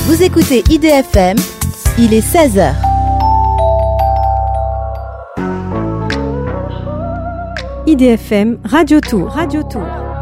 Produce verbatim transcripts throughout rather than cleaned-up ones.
Vous écoutez I D F M, il est seize heures. I D F M Radio Tour. Radio Tour.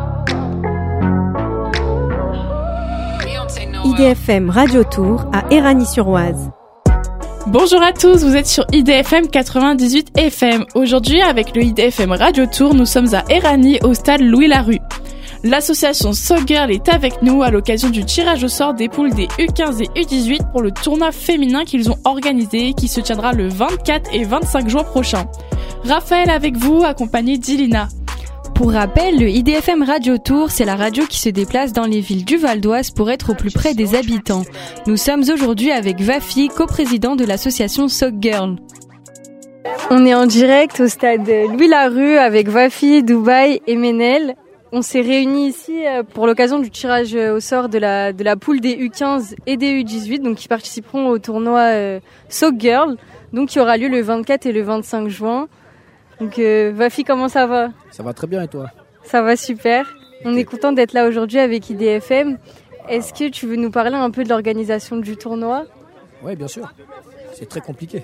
I D F M Radio Tour à Éragny-sur-Oise. Bonjour à tous, vous êtes sur I D F M quatre-vingt-dix-huit F M. Aujourd'hui, avec le I D F M Radio Tour, nous sommes à Éragny, au stade Louis-Larue. L'association Soccer est avec nous à l'occasion du tirage au sort des poules des U quinze et U dix-huit pour le tournoi féminin qu'ils ont organisé et qui se tiendra le vingt-quatre et vingt-cinq juin prochain. Raphaël avec vous, accompagné d'Ilina. Pour rappel, le I D F M Radio Tour, c'est la radio qui se déplace dans les villes du Val d'Oise pour être au plus près des habitants. Nous sommes aujourd'hui avec Vafi, coprésident de l'association Soc Girl. On est en direct au stade Louis-Larue avec Vafi, Dubaï et Ménel. On s'est réunis ici pour l'occasion du tirage au sort de la, de la poule des U quinze et des U dix-huit, donc qui participeront au tournoi euh, Soc Girl, donc qui aura lieu le vingt-quatre et le vingt-cinq juin. Donc euh, Vafi, comment ça va ? Ça va très bien et toi ? Ça va super. On okay. est content d'être là aujourd'hui avec I D F M. Est-ce que tu veux nous parler un peu de l'organisation du tournoi ? Oui, bien sûr. C'est très compliqué.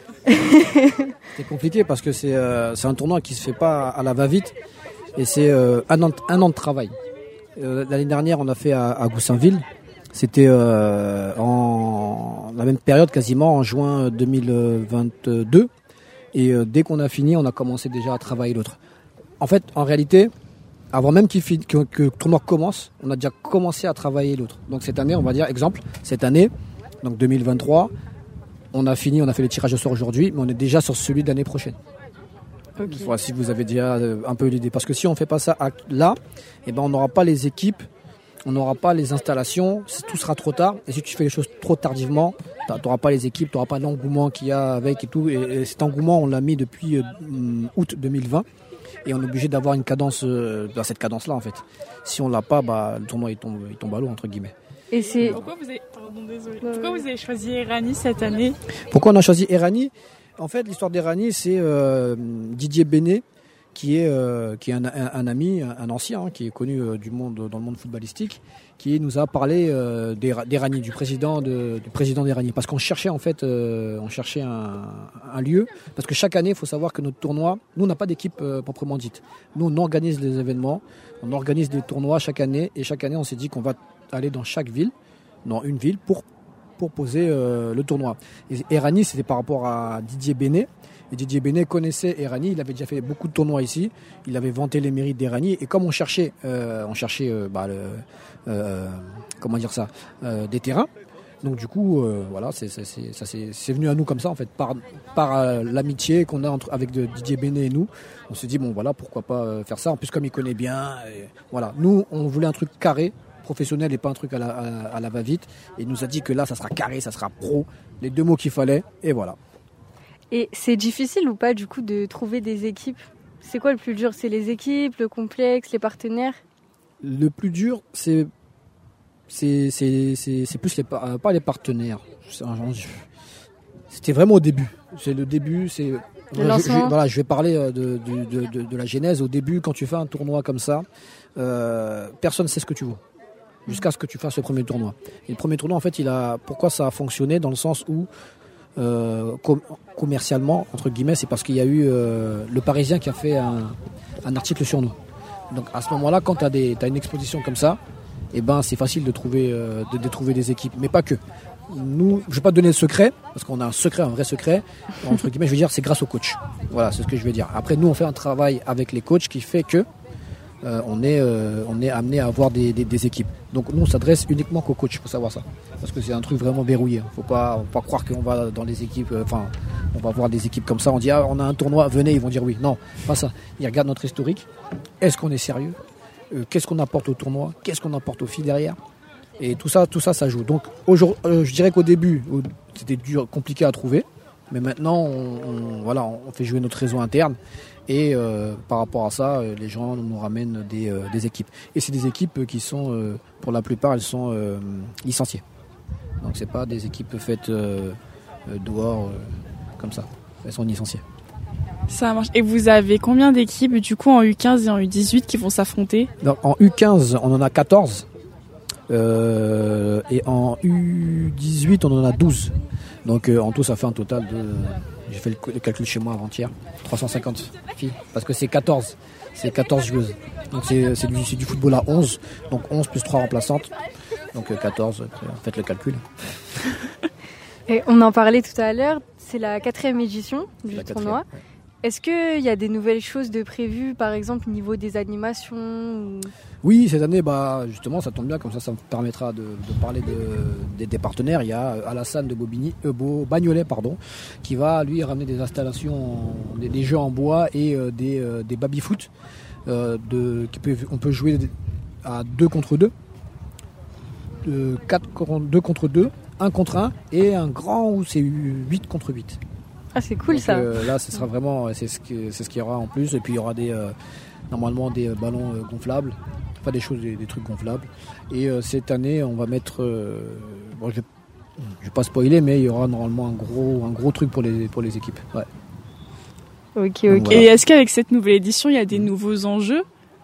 C'est compliqué parce que c'est, euh, c'est un tournoi qui ne se fait pas à la va-vite et c'est euh, un, an, un an de travail. Euh, l'année dernière, on a fait à, à Goussainville. C'était euh, en la même période, quasiment en juin deux mille vingt-deux. Et euh, dès qu'on a fini, on a commencé déjà à travailler l'autre. En fait, en réalité, avant même qu'il fi- que, que le tournoi commence, on a déjà commencé à travailler l'autre. Donc cette année, on va dire, exemple, cette année, donc deux mille vingt-trois, on a fini, on a fait les tirages au sort aujourd'hui, mais on est déjà sur celui de l'année prochaine. Okay. Voilà, si vous avez déjà euh, un peu l'idée. Parce que si on ne fait pas ça à, là, eh ben, on n'aura pas les équipes, on n'aura pas les installations, tout sera trop tard. Et si tu fais les choses trop tardivement, tu n'auras pas les équipes, tu n'auras pas l'engouement qu'il y a avec et tout. Et, et cet engouement, on l'a mis depuis euh, août deux mille vingt. Et on est obligé d'avoir une cadence, euh, dans cette cadence-là en fait. Si on ne l'a pas, bah, le tournoi il tombe, il tombe à l'eau, entre guillemets. Et c'est... Pourquoi vous avez, Pardon, désolé. Pourquoi vous avez choisi Éragny cette année ? Pourquoi on a choisi Éragny ? En fait, l'histoire d'Éragny, c'est euh, Didier Bénet, qui est, euh, qui est un, un, un ami, un, un ancien, hein, qui est connu euh, du monde, dans le monde footballistique, qui nous a parlé euh, d'Éragny, du président, de, du président d'Éragny. Parce qu'on cherchait en fait, euh, on cherchait un, un lieu. Parce que chaque année, il faut savoir que notre tournoi, nous, on n'a pas d'équipe euh, proprement dite. Nous, on organise les événements, on organise des tournois chaque année. Et chaque année, on s'est dit qu'on va aller dans chaque ville, dans une ville, pour pour poser euh, le tournoi. Et Éragny, c'était par rapport à Didier Bénet. Et Didier Bénet connaissait Éragny, il avait déjà fait beaucoup de tournois ici, il avait vanté les mérites d'Éragny. Et comme on cherchait, euh, on cherchait euh, bah, le, euh, comment dire ça, euh, des terrains, donc du coup, euh, voilà, c'est, c'est, c'est, ça, c'est, c'est venu à nous comme ça en fait, par, par euh, l'amitié qu'on a entre, avec de, Didier Bénet et nous. On s'est dit bon voilà, pourquoi pas euh, faire ça. En plus comme il connaît bien, et, voilà. Nous, on voulait un truc carré, professionnel et pas un truc à la, à, à la va-vite. Et il nous a dit que là, ça sera carré, ça sera pro, les deux mots qu'il fallait, et voilà. Et c'est difficile ou pas du coup de trouver des équipes ? C'est quoi le plus dur ? C'est les équipes, le complexe, les partenaires ? Le plus dur, c'est c'est c'est c'est, c'est plus les pas les partenaires. C'était vraiment au début. C'est le début, c'est le je, je, voilà, je vais parler de de, de de de la genèse. Au début, quand tu fais un tournoi comme ça, euh, personne ne sait ce que tu vaux. Jusqu'à ce que tu fasses le premier tournoi. Et le premier tournoi, en fait, il a pourquoi ça a fonctionné dans le sens où euh, com- commercialement, entre guillemets, c'est parce qu'il y a eu euh, le Parisien qui a fait un, un article sur nous. Donc à ce moment-là, quand tu as des, t'as une exposition comme ça, eh ben, c'est facile de trouver, euh, de, de trouver des équipes. Mais pas que. Nous, je ne vais pas te donner le secret, parce qu'on a un secret, un vrai secret. Entre guillemets, je veux dire, c'est grâce au coach. Voilà, c'est ce que je veux dire. Après, nous, on fait un travail avec les coachs qui fait que Euh, on est euh, on est amené à avoir des, des, des équipes. Donc nous on s'adresse uniquement qu'aux coachs, il faut savoir ça. Parce que c'est un truc vraiment verrouillé. Faut pas faut pas croire qu'on va dans les équipes, enfin euh, on va voir des équipes comme ça, on dit ah on a un tournoi, venez, ils vont dire oui. Non, pas ça. Ils regardent notre historique. Est-ce qu'on est sérieux ? euh, Qu'est-ce qu'on apporte au tournoi ? Qu'est-ce qu'on apporte aux filles derrière ? Et tout ça, tout ça, ça joue. Donc aujourd'hui, euh, je dirais qu'au début, c'était dur, compliqué à trouver. Mais maintenant, on, on, voilà, on fait jouer notre réseau interne. Et euh, par rapport à ça, euh, les gens nous ramènent des, euh, des équipes. Et c'est des équipes qui sont, euh, pour la plupart, elles sont euh, licenciées. Donc c'est pas des équipes faites euh, euh, dehors euh, comme ça. Elles sont licenciées. Ça marche. Et vous avez combien d'équipes du coup en U quinze et en U dix-huit qui vont s'affronter ? Donc, en U quinze, on en a quatorze. Euh, et en U dix-huit, on en a douze. Donc euh, en tout, ça fait un total de... J'ai fait le, le calcul chez moi avant-hier. trois cent cinquante filles. Parce que c'est quatorze. C'est quatorze joueuses. Donc c'est, c'est, du, c'est du football à onze. Donc onze plus trois remplaçantes. Donc euh, quatorze. Après, faites le calcul. Et on en parlait tout à l'heure. C'est la quatrième édition du la tournoi. Ouais. Est-ce qu'il y a des nouvelles choses de prévues, par exemple au niveau des animations ou... Oui, cette année, bah, justement, ça tombe bien, comme ça, ça me permettra de, de parler de, des, des partenaires. Il y a Alassane de Bobigny, euh, Beau, Bagnolet, pardon, qui va, lui, ramener des installations, des, des jeux en bois et euh, des, euh, des baby-foot. Euh, de, qui peut, on peut jouer à deux contre deux, euh, quatre, deux contre deux, un contre un, et un grand où c'est huit contre huit. Ah, c'est cool. Donc, ça. Euh, là, ce sera vraiment, c'est ce, que, c'est ce qu'il y aura en plus. Et puis, il y aura des, euh, normalement des ballons euh, gonflables. Pas des choses, des, des trucs gonflables. Et euh, cette année, on va mettre. Euh, bon, je vais, je vais pas spoiler, mais il y aura normalement un gros, un gros truc pour les, pour les équipes. Ouais. Ok, ok. Donc, voilà. Et est-ce qu'avec cette nouvelle édition, il y a des nouveaux enjeux ?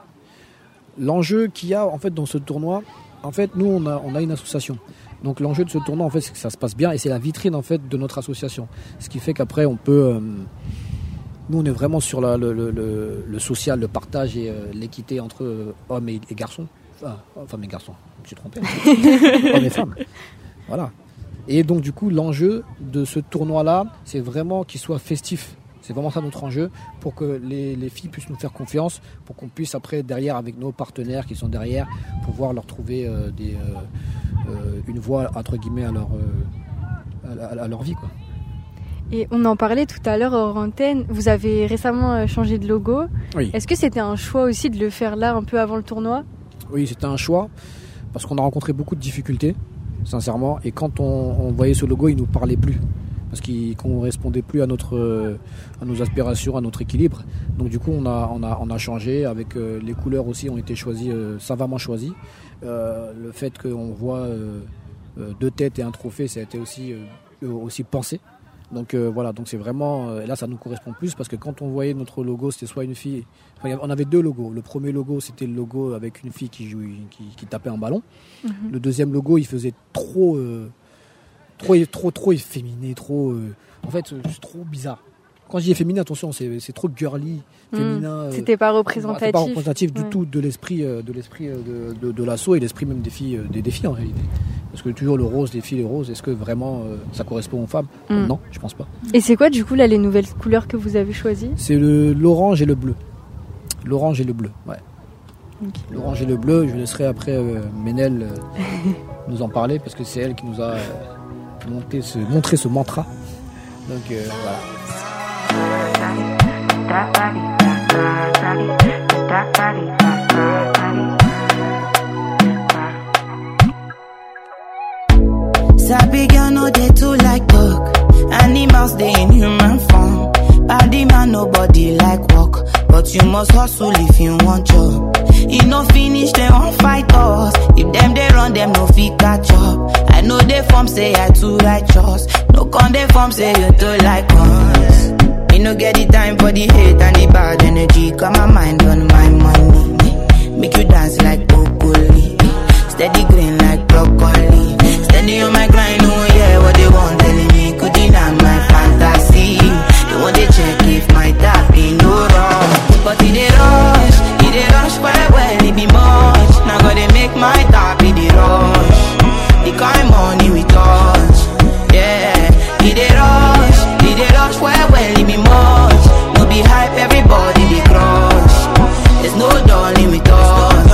L'enjeu qu'il y a en fait dans ce tournoi, en fait, nous, on a, on a une association. Donc l'enjeu de ce tournoi, en fait, c'est que ça se passe bien et c'est la vitrine en fait de notre association. Ce qui fait qu'après, on peut. Euh, nous, on est vraiment sur la, le, le, le, le social, le partage et euh, l'équité entre euh, hommes et, et garçons. Enfin, femmes et garçons. Je me suis trompé. Hommes et femmes. Voilà. Et donc, du coup, l'enjeu de ce tournoi-là, c'est vraiment qu'il soit festif. C'est vraiment ça notre enjeu, pour que les, les filles puissent nous faire confiance, pour qu'on puisse après, derrière, avec nos partenaires qui sont derrière, pouvoir leur trouver euh, des, euh, euh, une voie, entre guillemets, à leur, euh, à, à leur vie, quoi. Et on en parlait tout à l'heure hors antenne, vous avez récemment changé de logo. Oui. Est-ce que c'était un choix aussi de le faire là, un peu avant le tournoi ? Oui, c'était un choix, parce qu'on a rencontré beaucoup de difficultés, sincèrement, et quand on, on voyait ce logo, il ne nous parlait plus. Parce qu'il ne correspondait plus à, notre, à nos aspirations, à notre équilibre. Donc du coup, on a, on a, on a changé. Avec euh, les couleurs aussi ont été choisies, euh, savamment choisies. Euh, le fait qu'on voit euh, deux têtes et un trophée, ça a été aussi, euh, aussi pensé. Donc euh, voilà, donc c'est vraiment... Euh, là, ça nous correspond plus parce que quand on voyait notre logo, c'était soit une fille... Enfin, on avait deux logos. Le premier logo, c'était le logo avec une fille qui, jouait, qui, qui tapait un ballon. Mm-hmm. Le deuxième logo, il faisait trop... Euh, Trop, trop, trop efféminé, trop. Euh, en fait, c'est trop bizarre. Quand je dis efféminé, attention, c'est, c'est trop girly, féminin. Mmh, c'était pas représentatif. C'était pas représentatif du ouais. tout de l'esprit, euh, de l'esprit euh, de, de, de l'assaut et l'esprit même des filles, euh, des, des filles en réalité. Parce que toujours le rose, les filles, les roses, est-ce que vraiment euh, ça correspond aux femmes ? mmh. euh, Non, je pense pas. Et c'est quoi du coup là les nouvelles couleurs que vous avez choisies ? C'est le, l'orange et le bleu. L'orange et le bleu, ouais. Okay. L'orange et le bleu, je laisserai après euh, Ménel euh, nous en parler parce que c'est elle qui nous a. Euh, Monter ce, montrer ce mantra. Donc euh, voilà. Sabi girl no dey too like talk. Animals dey in human form. Body man nobody like walk, but you must hustle if you want job. E no finish dem wan fight us. If dem dey run dem no fit catch up. I know they form say I too righteous. No con they form say you too like us. Me no get the time for the hate and the bad energy. Got my mind on my money. Make you dance like broccoli. Steady green like broccoli. Steady on my grind, oh yeah, what they want telling me. Could deny my fantasy. They want to check if my tap ain't no wrong. But it dey rush, it dey rush well well, it be much. Now gotta make my tap, it dey rush. The kind money we touch, yeah. It dey rush, it dey rush well well, it be much. No be hype, everybody dey crush. There's no darling with us.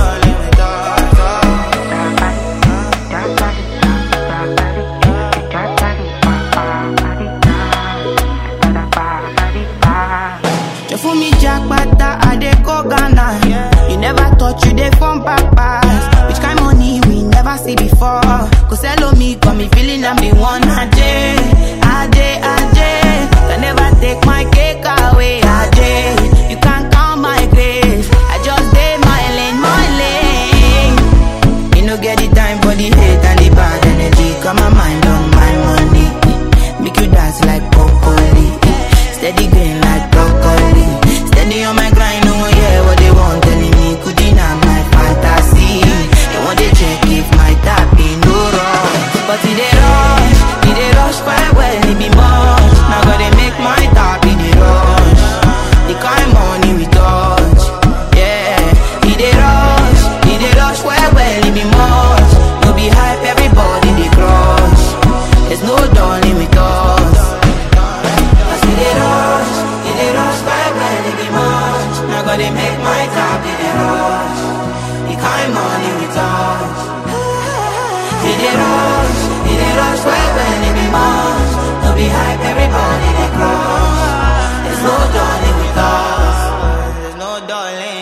Just for me jackpata, I dey go Ghana. You never thought you dey from papas. Which kind money we never see before? Cause hello me, got me feeling I'm the one. Ajay, Ajay, Ajay. Can never take my cake away. Ajay, you can't count my grace. I just did my lane, my lane. You no get the time for the hate and the bad energy. Got my mind on my money. Make you dance like broccoli. Steady green like broccoli. Steady on my grind, oh yeah, what they want telling me. Could deny my fantasy. They want to check if my rush well well, it be much. Now gotta make my top in the rush. The kind money we touch, yeah. He dey rush, he dey rush well well, it be much. No be hype, everybody dey crush. There's no darling with us. I see they rush, he dey rush well well, it be much. Now gotta make my top in the rush. The kind money we touch. He dey rush, he dey rush well well, it be much. No be hype, everybody dey crush. There's no darling with us. There's no darling.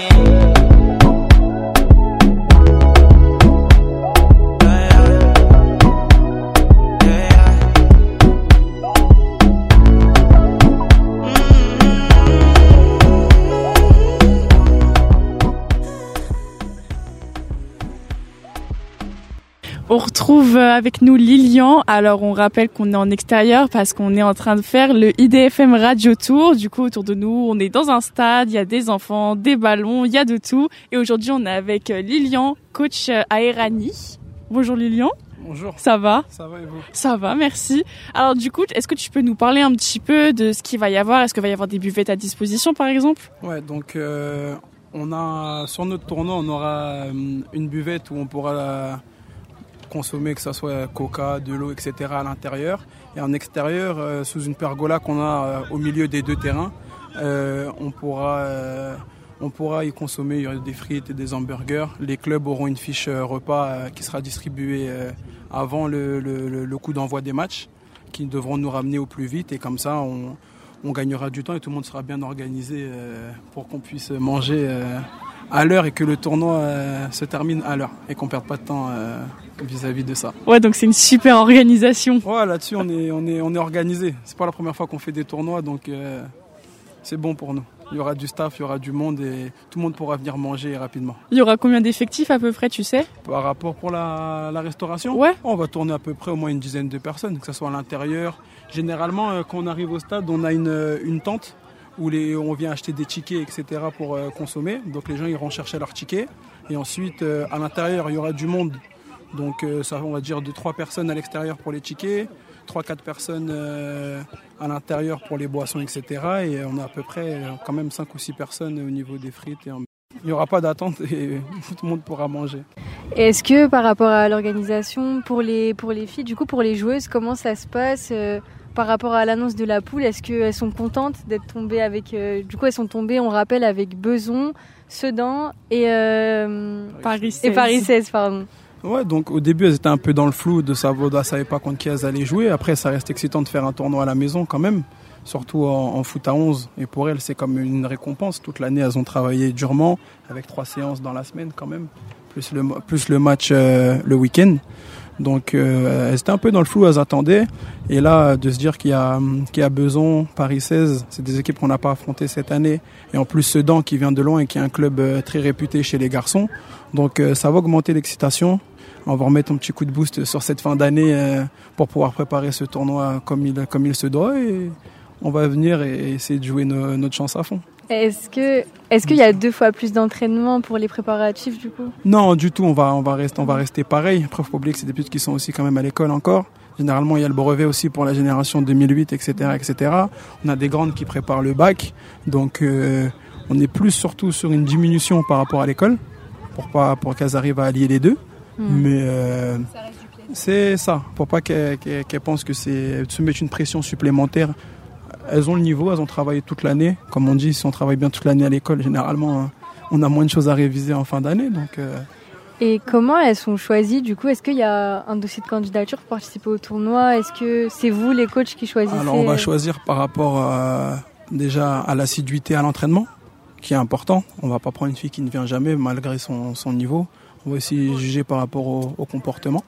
On retrouve avec nous Lilian. Alors on rappelle qu'on est en extérieur parce qu'on est en train de faire le I D F M Radio Tour. Du coup autour de nous on est dans un stade, il y a des enfants, des ballons, il y a de tout. Et aujourd'hui on est avec Lilian, coach à Erani. Bonjour Lilian. Bonjour. Ça va ? Ça va et vous ? Ça va, merci. Alors du coup, est-ce que tu peux nous parler un petit peu de ce qu'il va y avoir ? Est-ce qu'il va y avoir des buvettes à disposition par exemple ? Ouais, donc euh, on a sur notre tournoi on aura euh, une buvette où on pourra euh, consommer, que ce soit coca, de l'eau, et cetera à l'intérieur. Et en extérieur, euh, sous une pergola qu'on a euh, au milieu des deux terrains, euh, on, pourra, euh, on pourra y consommer, il y aura des frites et des hamburgers. Les clubs auront une fiche euh, repas euh, qui sera distribuée euh, avant le, le, le coup d'envoi des matchs, qui devront nous ramener au plus vite. Et comme ça, on, on gagnera du temps et tout le monde sera bien organisé euh, pour qu'on puisse manger euh, à l'heure et que le tournoi euh, se termine à l'heure et qu'on ne perde pas de temps euh, vis-à-vis de ça. Ouais, donc c'est une super organisation. Ouais, là-dessus on est, on est, on est organisé. C'est pas la première fois qu'on fait des tournois, donc euh, c'est bon pour nous. Il y aura du staff, il y aura du monde et tout le monde pourra venir manger rapidement. Il y aura combien d'effectifs à peu près, tu sais ? Par rapport pour la, la restauration ? Ouais. On va tourner à peu près au moins une dizaine de personnes, que ce soit à l'intérieur. Généralement, euh, quand on arrive au stade, on a une, une tente où les, on vient acheter des tickets, et cetera pour euh, consommer. Donc les gens iront chercher leurs tickets. Et ensuite, euh, à l'intérieur, il y aura du monde. Donc euh, ça, on va dire deux trois personnes à l'extérieur pour les tickets, trois quatre personnes euh, à l'intérieur pour les boissons, et cetera. Et on a à peu près euh, quand même cinq ou six personnes au niveau des frites. Et en... Il n'y aura pas d'attente et tout le monde pourra manger. Est-ce que par rapport à l'organisation, pour les, pour les filles, du coup pour les joueuses, comment ça se passe euh, par rapport à l'annonce de la poule ? Est-ce qu'elles sont contentes d'être tombées avec... Euh, du coup elles sont tombées, on rappelle, avec Beson, Sedan et, euh, Paris et Paris seize. Pardon. Ouais, donc au début elles étaient un peu dans le flou de savoir, elles ne savaient pas contre qui elles allaient jouer. Après ça reste excitant de faire un tournoi à la maison quand même, surtout en, en foot à onze. Et pour elles c'est comme une récompense. Toute l'année elles ont travaillé durement avec trois séances dans la semaine quand même, plus le, plus le match euh, le week-end. Donc euh, elles étaient un peu dans le flou, elles attendaient. Et là, de se dire qu'il y a, qu'il y a Beson, Paris seize, c'est des équipes qu'on n'a pas affrontées cette année. Et en plus Sedan qui vient de loin et qui est un club euh, très réputé chez les garçons. Donc euh, ça va augmenter l'excitation. On va remettre un petit coup de boost sur cette fin d'année euh, pour pouvoir préparer ce tournoi comme il, comme il se doit. Et on va venir et essayer de jouer no, notre chance à fond. Est-ce que, est-ce qu'il y a deux fois plus d'entraînement pour les préparatifs du coup ? Non, du tout. On va, on va rester, on va rester pareil. Après, faut pas oublier que c'est des petites qui sont aussi quand même à l'école encore. Généralement, il y a le brevet aussi pour la génération deux mille huit, et cetera, et cetera. On a des grandes qui préparent le bac, donc euh, on est plus surtout sur une diminution par rapport à l'école pour pas, pour qu'elles arrivent à allier les deux. Mmh. Mais euh, c'est ça, pour pas qu'elles, qu'elles, qu'elles pensent que c'est se mettre une pression supplémentaire. Elles ont le niveau, elles ont travaillé toute l'année. Comme on dit, si on travaille bien toute l'année à l'école, généralement, on a moins de choses à réviser en fin d'année. Donc, euh... Et comment elles sont choisies du coup ? Est-ce qu'il y a un dossier de candidature pour participer au tournoi ? Est-ce que c'est vous, les coachs, qui choisissez ? Alors, on va choisir par rapport euh, déjà à l'assiduité à l'entraînement, qui est important. On ne va pas prendre une fille qui ne vient jamais malgré son, son niveau. On va aussi juger par rapport au, au comportement.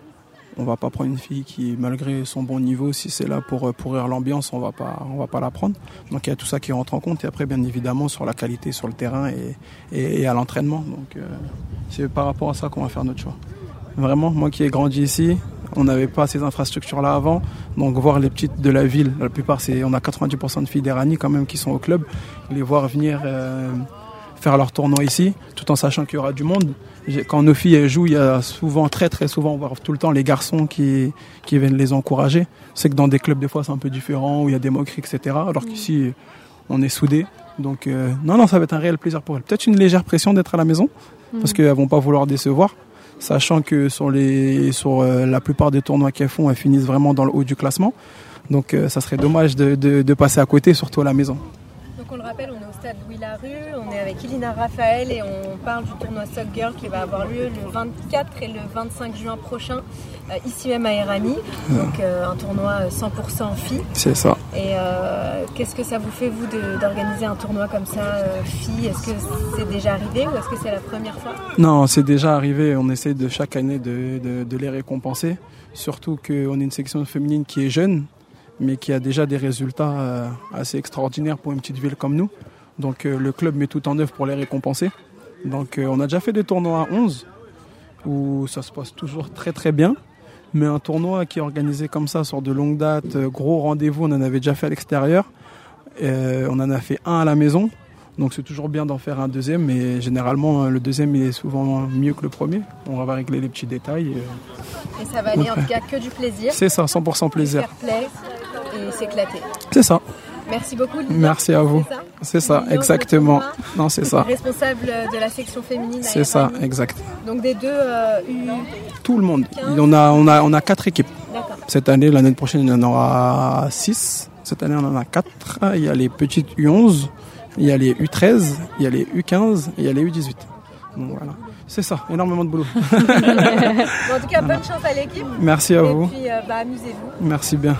On va pas prendre une fille qui, malgré son bon niveau, si c'est là pour pourrir l'ambiance, on va pas, on va pas la prendre. Donc il y a tout ça qui rentre en compte. Et après, bien évidemment, sur la qualité sur le terrain et, et, et à l'entraînement. Donc euh, c'est par rapport à ça qu'on va faire notre choix. Vraiment, moi qui ai grandi ici, on n'avait pas ces infrastructures-là avant. Donc voir les petites de la ville, la plupart, c'est, on a quatre-vingt-dix pour cent de filles d'Erani quand même qui sont au club. Les voir venir euh, faire leur tournoi ici, tout en sachant qu'il y aura du monde. j'ai, quand nos filles elles jouent, il y a souvent, très très souvent, voire tout le temps, les garçons qui, qui viennent les encourager. C'est que dans des clubs, des fois, c'est un peu différent, où il y a des moqueries, et cetera. Alors qu'ici, on est soudés. Donc, euh, non, non, ça va être un réel plaisir pour elles. Peut-être une légère pression d'être à la maison, mmh. parce qu'elles vont pas vouloir décevoir, sachant que sur, les, sur euh, la plupart des tournois qu'elles font, elles finissent vraiment dans le haut du classement. Donc, euh, ça serait dommage de, de, de passer à côté, surtout à la maison. Donc, on le rappelle, on est au stade Louis-Larue, on est avec Elina Raphaël et on parle du tournoi Sock Girl qui va avoir lieu le vingt-quatre et le vingt-cinq juin prochain, euh, ici même à Erani. Donc, euh, un tournoi cent pour cent filles. C'est ça. Et euh, qu'est-ce que ça vous fait, vous, de, d'organiser un tournoi comme ça, euh, filles? Est-ce que c'est déjà arrivé ou est-ce que c'est la première fois? Non, c'est déjà arrivé. On essaie de chaque année de, de, de les récompenser. Surtout qu'on est une section féminine qui est jeune, mais qui a déjà des résultats euh, assez extraordinaires pour une petite ville comme nous. Donc euh, le club met tout en œuvre pour les récompenser. Donc euh, on a déjà fait des tournois à onze, où ça se passe toujours très très bien. Mais un tournoi qui est organisé comme ça, sur de longue date, euh, gros rendez-vous, on en avait déjà fait à l'extérieur. Euh, on en a fait un à la maison. Donc c'est toujours bien d'en faire un deuxième, mais généralement le deuxième il est souvent mieux que le premier. On va régler les petits détails. Et, et ça va aller donc, en tout cas que du plaisir. C'est ça, cent pour cent plaisir. Fair play et s'éclater. C'est ça. Merci beaucoup. Lisa. Merci à vous. C'est ça, c'est ça exactement. Non, c'est ça. Responsable de la section féminine. C'est ça, exact. Donc des deux euh, U. Tout le monde. On a, on a, on a quatre équipes. D'accord. Cette année, l'année prochaine, il y en aura six. Cette année, on en a quatre. Il y a les petites U onze. Il y a les U treize, il y a les U quinze et il y a les U dix-huit. Donc voilà, c'est ça, énormément de boulot. Bon, en tout cas, bonne chance à l'équipe. Merci à et vous. Et puis, euh, bah, amusez-vous. Merci bien.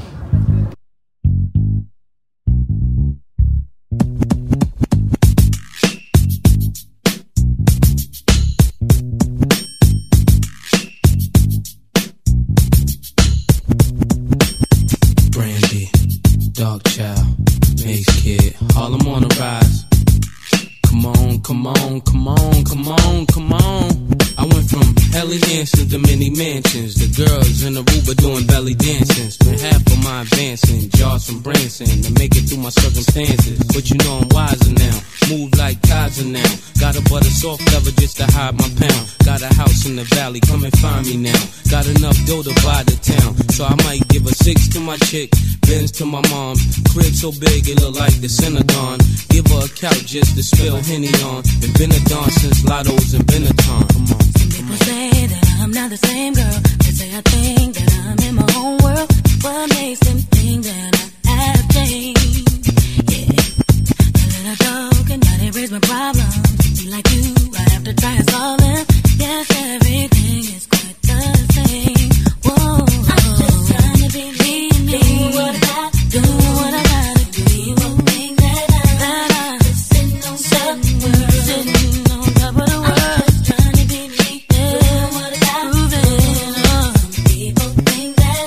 Brandy, Dog Child, Mace Kid, Harlem on the rise. Come on, come on, come on, come on, come on. I went from Ellie dancing to many mansions. The girls in the Aruba doing belly dancing. Spent half of my advancing, jars from Branson to make it through my circumstances. But you know I'm wiser now, move like Kaiser now. Got a butter soft cover just to hide my pound. Got a house in the valley, come and find me now. Got enough dough to buy the town, so I might give a six to my chick, Benz to my mom. Crib so big it look like the Synagogue. Give her a couch just to spill Henny on. And been a dawn since Lotto's and Benetton. Come on. Some people say that I'm not the same girl. They say I think that I'm in my own world. What makes them think that I have changed? Yeah, a little joke and now they raise my problems. Be like you, I have to try and solve them. Yes, everything is quite the same. Whoa, I'm just trying to be me, me. Do what I got, do what I gotta do. You won't think that I, that I just sitting on top of the world, sitting on top of the world. I'm just trying to be me, yeah. Do what I got, proving. Uh, some people think that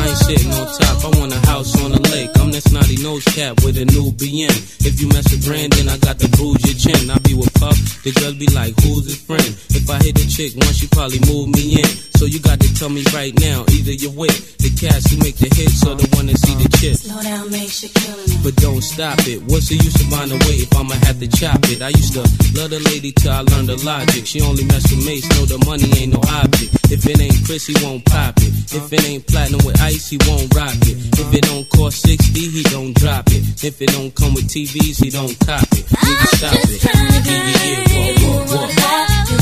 I ain't sitting on top, I want a house on the lake. I'm that snotty nose cat with a new B N. If you mess with Brandon, I got to bruise your chin. I be with Puff, the girls be like, who's his friend? If I hit a chick once, she probably move me in. So you got to tell me right now, either you're with the cats who make the hits or the one that see the chips. Slow down, make shit killing it. But don't stop it. What's the use of buying a way if I'ma have to chop it? I used to love the lady till I learned the logic. She only mess with mates, know the money ain't no object. If it ain't Chris, he won't pop it. If it ain't platinum with ice, he won't rock it. If it don't cost sixty, he don't drop it. If it don't come with T Vs, he don't cop it. Nigga, stop it. Yeah, yeah, yeah. Whoa, whoa, whoa.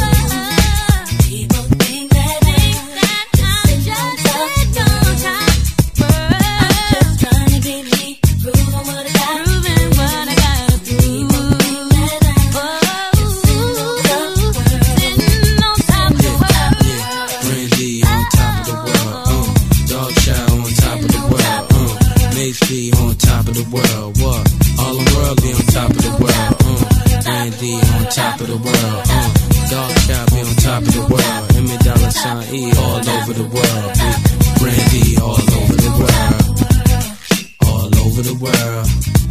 On top of the world, what? All the world be on top of the world, uh. Randy on top of the world, uh. Dog Child be on top of the world. Emmy Dollar Sign E all over the world. Randy all over the world, all over the world,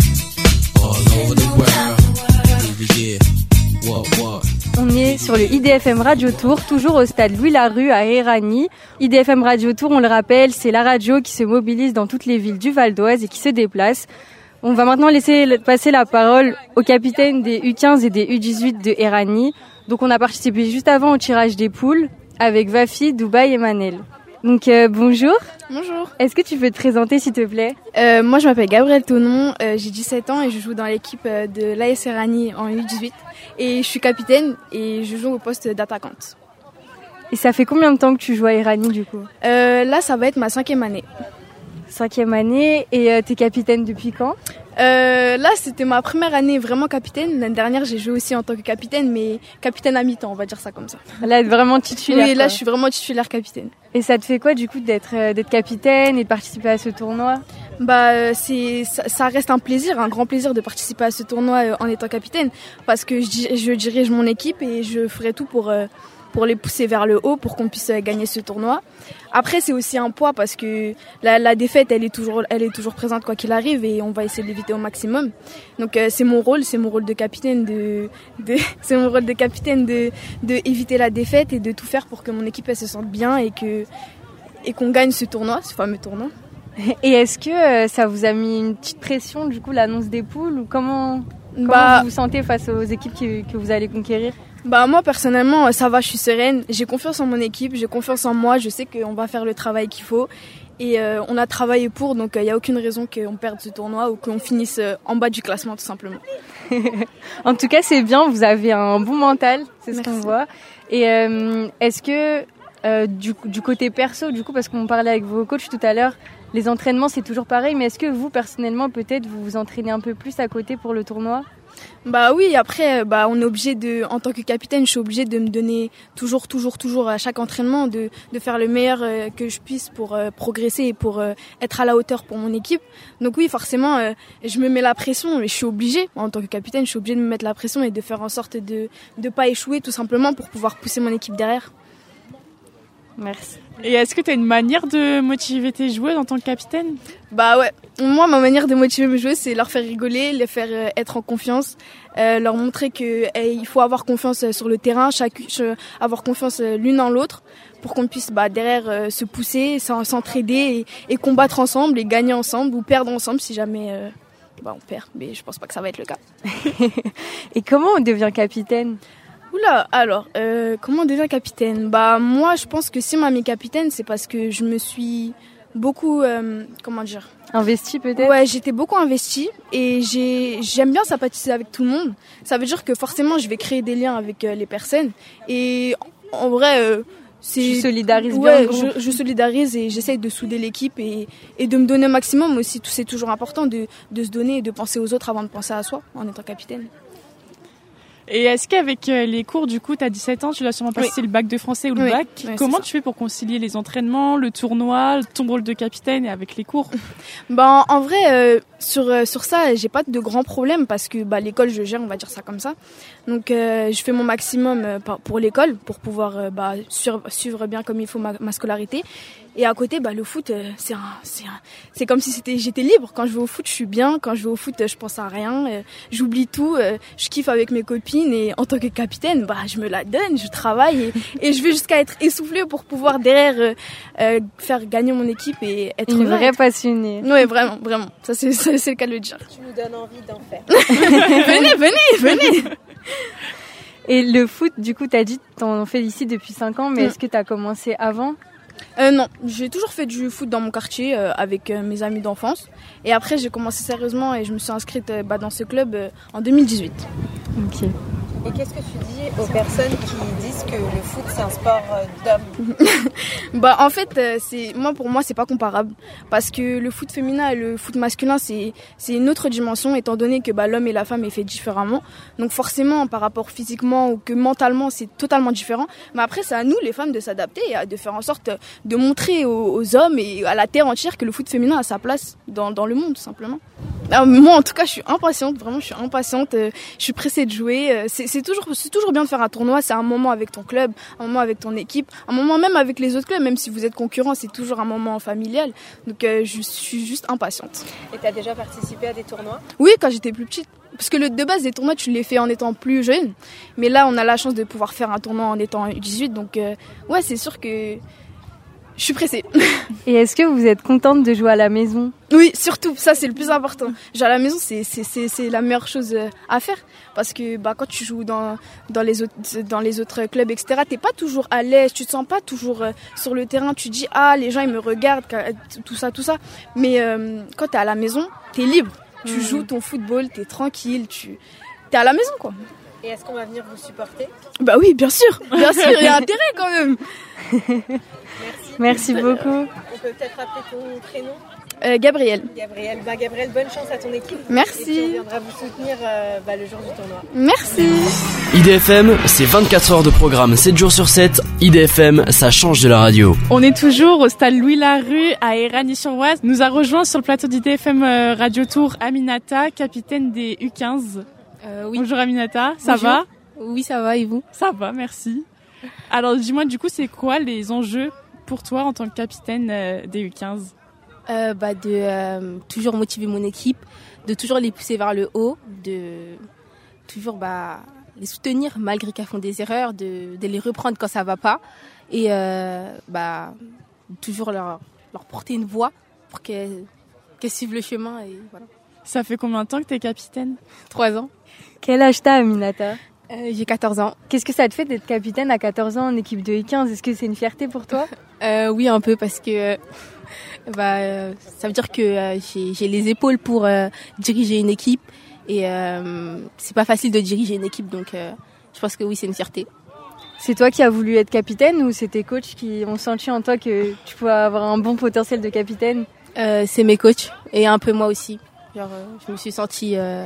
all over the world. Yeah, what, what? On est sur le I D F M Radio Tour, toujours au stade Louis-Larue à Éragny. I D F M Radio Tour, on le rappelle, c'est la radio qui se mobilise dans toutes les villes du Val d'Oise et qui se déplace. On va maintenant laisser passer la parole au capitaine des U quinze et des U dix-huit de Éragny. Donc on a participé juste avant au tirage des poules avec Vafi, Dubaï et Manel. Donc euh, bonjour. Bonjour. Est-ce que tu peux te présenter s'il te plaît? euh, Moi je m'appelle Gabrielle Tonon, euh, j'ai dix-sept ans et je joue dans l'équipe euh, de l'A S Éragny en U dix-huit. Et je suis capitaine et je joue au poste d'attaquante. Et ça fait combien de temps que tu joues à Éragny du coup? euh, Là ça va être ma cinquième année. Cinquième année, et euh, t'es capitaine depuis quand? euh, Là c'était ma première année vraiment capitaine. L'année dernière j'ai joué aussi en tant que capitaine, mais capitaine à mi-temps, on va dire ça comme ça. Là être vraiment titulaire. Oui, là quoi. je suis vraiment titulaire capitaine. Et ça te fait quoi du coup d'être, euh, d'être capitaine et de participer à ce tournoi? Bah euh, c'est ça, ça reste un plaisir, un grand plaisir de participer à ce tournoi euh, en étant capitaine, parce que je, je dirige mon équipe et je ferai tout pour euh, pour les pousser vers le haut pour qu'on puisse euh, gagner ce tournoi. Après c'est aussi un poids parce que la, la défaite elle est toujours elle est toujours présente quoi qu'il arrive et on va essayer de l'éviter au maximum. Donc euh, c'est mon rôle, c'est mon rôle de capitaine de, de c'est mon rôle de capitaine de de éviter la défaite et de tout faire pour que mon équipe elle se sente bien et que et qu'on gagne ce tournoi, ce fameux tournoi. Et est-ce que euh, ça vous a mis une petite pression du coup l'annonce des poules, ou comment, comment bah, vous vous sentez face aux équipes qui, que vous allez conquérir? Bah moi personnellement ça va, je suis sereine, j'ai confiance en mon équipe, j'ai confiance en moi, je sais qu'on va faire le travail qu'il faut et euh, on a travaillé pour, donc il euh, n'y a aucune raison qu'on perde ce tournoi ou qu'on finisse euh, en bas du classement tout simplement. En tout cas c'est bien, vous avez un bon mental, c'est ce Merci. qu'on voit. Et euh, est-ce que euh, du, du côté perso, du coup parce qu'on parlait avec vos coachs tout à l'heure, les entraînements c'est toujours pareil, mais est-ce que vous personnellement peut-être vous vous entraînez un peu plus à côté pour le tournoi? Bah oui, après bah on est obligé de, en tant que capitaine, je suis obligée de me donner toujours, toujours, toujours à chaque entraînement de de faire le meilleur euh, que je puisse pour euh, progresser et pour euh, être à la hauteur pour mon équipe. Donc oui, forcément, euh, je me mets la pression, mais je suis obligée, en tant que capitaine, je suis obligée de me mettre la pression et de faire en sorte de de pas échouer tout simplement pour pouvoir pousser mon équipe derrière. Merci. Et est-ce que tu as une manière de motiver tes joueurs en tant que capitaine? Bah ouais, moi ma manière de motiver mes joueurs c'est leur faire rigoler, les faire euh, être en confiance, euh, leur montrer que hey, il faut avoir confiance sur le terrain, chaque, ch- avoir confiance l'une en l'autre pour qu'on puisse bah, derrière euh, se pousser, s'entraider et, et combattre ensemble et gagner ensemble ou perdre ensemble si jamais euh, bah, on perd, mais je pense pas que ça va être le cas. Et comment on devient capitaine? Oula, alors, euh, comment on devient capitaine? Bah moi, je pense que si on m'a mis capitaine, c'est parce que je me suis beaucoup, euh, comment dire, investi peut-être. Ouais, j'étais beaucoup investie et j'ai, j'aime bien sympathiser avec tout le monde. Ça veut dire que forcément, je vais créer des liens avec euh, les personnes et en vrai, euh, c'est. Tu solidarises ouais, bien. je, je solidarise et j'essaye de souder l'équipe et, et de me donner au maximum aussi. C'est toujours important de, de se donner et de penser aux autres avant de penser à soi en étant capitaine. Et est-ce qu'avec les cours, du coup, tu as dix-sept ans, tu dois sûrement passer oui. le bac de français ou le oui. bac. Oui, Comment tu fais pour concilier les entraînements, le tournoi, ton rôle de capitaine et avec les cours? Bah, en vrai, euh, sur, euh, sur ça, j'ai pas de grands problèmes parce que bah, l'école, je gère, on va dire ça comme ça. Donc, euh, je fais mon maximum euh, pour l'école pour pouvoir euh, bah, suivre, suivre bien comme il faut ma, ma scolarité. Et à côté, bah, le foot, euh, c'est, un, c'est, un, c'est comme si c'était, j'étais libre. Quand je vais au foot, je suis bien. Quand je vais au foot, euh, je pense à rien. Euh, j'oublie tout. Euh, je kiffe avec mes copines. Et en tant que capitaine, bah, je me la donne. Je travaille. Et, et je vais jusqu'à être essoufflée pour pouvoir derrière euh, euh, faire gagner mon équipe et être une là, vraie être... passionnée. Oui, vraiment, vraiment. Ça, c'est, ça, c'est le cas de le dire. Tu nous donnes envie d'en faire. Venez, venez, venez. Et le foot, du coup, t'as dit t'en fais ici depuis cinq ans, mais mmh. est-ce que t'as commencé avant ? Euh, non, j'ai toujours fait du foot dans mon quartier euh, avec euh, mes amis d'enfance. Et après, j'ai commencé sérieusement et je me suis inscrite euh, bah, dans ce club euh, en deux mille dix-huit. Ok. Et qu'est-ce que tu dis aux personnes qui disent que le foot c'est un sport euh, d'homme ? Bah en fait, euh, c'est moi pour moi c'est pas comparable parce que le foot féminin et le foot masculin c'est c'est une autre dimension étant donné que bah l'homme et la femme est fait différemment. Donc forcément par rapport physiquement ou que mentalement c'est totalement différent. Mais après c'est à nous les femmes de s'adapter et de faire en sorte de montrer aux, aux hommes et à la terre entière que le foot féminin a sa place dans dans le monde tout simplement. Alors, moi en tout cas je suis impatiente, vraiment je suis impatiente, euh, je suis pressée de jouer. Euh, c'est, c'est toujours c'est toujours bien de faire un tournoi, c'est un moment avec ton club, un moment avec ton équipe, un moment même avec les autres clubs, même si vous êtes concurrents, c'est toujours un moment familial. Donc euh, je suis juste impatiente. Et tu as déjà participé à des tournois ? Oui, quand j'étais plus petite. Parce que le, de base, des tournois, tu les fais en étant plus jeune. Mais là, on a la chance de pouvoir faire un tournoi en étant U dix-huit. Donc euh, ouais, c'est sûr que je suis pressée. Et est-ce que vous êtes contente de jouer à la maison ? Oui, surtout, ça c'est le plus important. Jouer à la maison, c'est, c'est, c'est, c'est la meilleure chose à faire. Parce que bah, quand tu joues dans, dans, les autres, dans les autres clubs, et cetera, t'es pas toujours à l'aise, tu te sens pas toujours euh, sur le terrain. Tu te dis, ah, les gens ils me regardent, tout ça, tout ça. Mais euh, quand t'es à la maison, t'es libre. Tu mmh. joues ton football, t'es tranquille, tu t'es à la maison quoi. Et est-ce qu'on va venir vous supporter ? Bah oui, bien sûr, bien sûr, il y a intérêt quand même. Merci. Merci beaucoup. On peut peut-être rappeler ton prénom ? euh, Gabriel. Gabriel. Bah, Gabriel, bonne chance à ton équipe. Merci. Et puis on viendra vous soutenir euh, bah, le jour du tournoi. Merci. I D F M, c'est vingt-quatre heures de programme, sept jours sur sept. I D F M, ça change de la radio. On est toujours au stade Louis-Larue à Éragny-sur-Oise. Nous a rejoint sur le plateau d'I D F M euh, Radio Tour Aminata, capitaine des U quinze. Euh, oui. Bonjour Aminata, ça Bonjour. va ? Oui, ça va et vous ? Ça va, merci. Alors dis-moi du coup, c'est quoi les enjeux pour toi en tant que capitaine euh, des U quinze ? euh, bah, De euh, toujours motiver mon équipe, de toujours les pousser vers le haut, de toujours bah, les soutenir malgré qu'elles font des erreurs, de, de les reprendre quand ça va pas et euh, bah, toujours leur, leur porter une voix pour qu'elles, qu'elles suivent le chemin. Et voilà. Ça fait combien de temps que tu es capitaine ? Trois ans. Quel âge t'as, Aminata ? euh, J'ai quatorze ans. Qu'est-ce que ça te fait d'être capitaine à quatorze ans en équipe de U quinze ? Est-ce que c'est une fierté pour toi ? euh, Oui, un peu, parce que euh, bah, euh, ça veut dire que euh, j'ai, j'ai les épaules pour euh, diriger une équipe. Et euh, c'est pas facile de diriger une équipe, donc euh, je pense que oui, c'est une fierté. C'est toi qui as voulu être capitaine ou c'est tes coachs qui ont senti en toi que tu pouvais avoir un bon potentiel de capitaine ? euh, C'est mes coachs et un peu moi aussi. Genre, euh, je me suis sentie euh,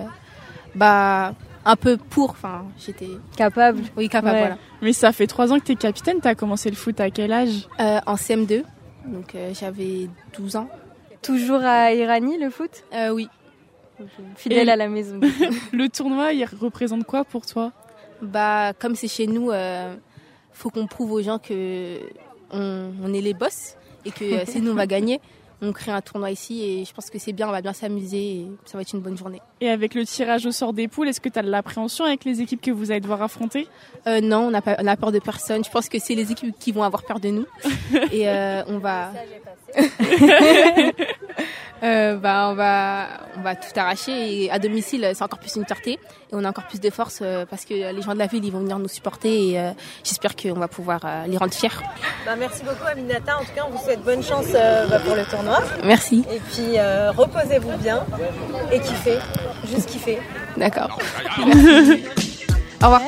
bah, un peu pour, enfin, j'étais capable. Oui, capable, ouais. voilà. Mais ça fait trois ans que tu es capitaine, tu as commencé le foot à quel âge ? euh, En C M deux, donc euh, j'avais douze ans. Toujours à Éragny, le foot ? euh, Oui. Okay. Fidèle et à la maison. Le tournoi, il représente quoi pour toi ? Bah, comme c'est chez nous, euh, faut qu'on prouve aux gens que on, on est les boss et que euh, c'est nous on va gagner. On crée un tournoi ici et je pense que c'est bien, on va bien s'amuser et ça va être une bonne journée. Et avec le tirage au sort des poules, est-ce que tu as de l'appréhension avec les équipes que vous allez devoir affronter ? euh, Non, on n'a pas, on a peur de personne. Je pense que c'est les équipes qui vont avoir peur de nous. Et euh, on va... euh, bah, on va on va tout arracher et à domicile c'est encore plus une fierté et on a encore plus de force euh, parce que les gens de la ville ils vont venir nous supporter et euh, j'espère qu'on va pouvoir euh, les rendre fiers. Bah, merci beaucoup Aminata, en tout cas on vous souhaite bonne chance euh, bah, pour le tournoi. Merci. Et puis euh, reposez-vous bien et kiffez, juste kiffez. D'accord. Au revoir.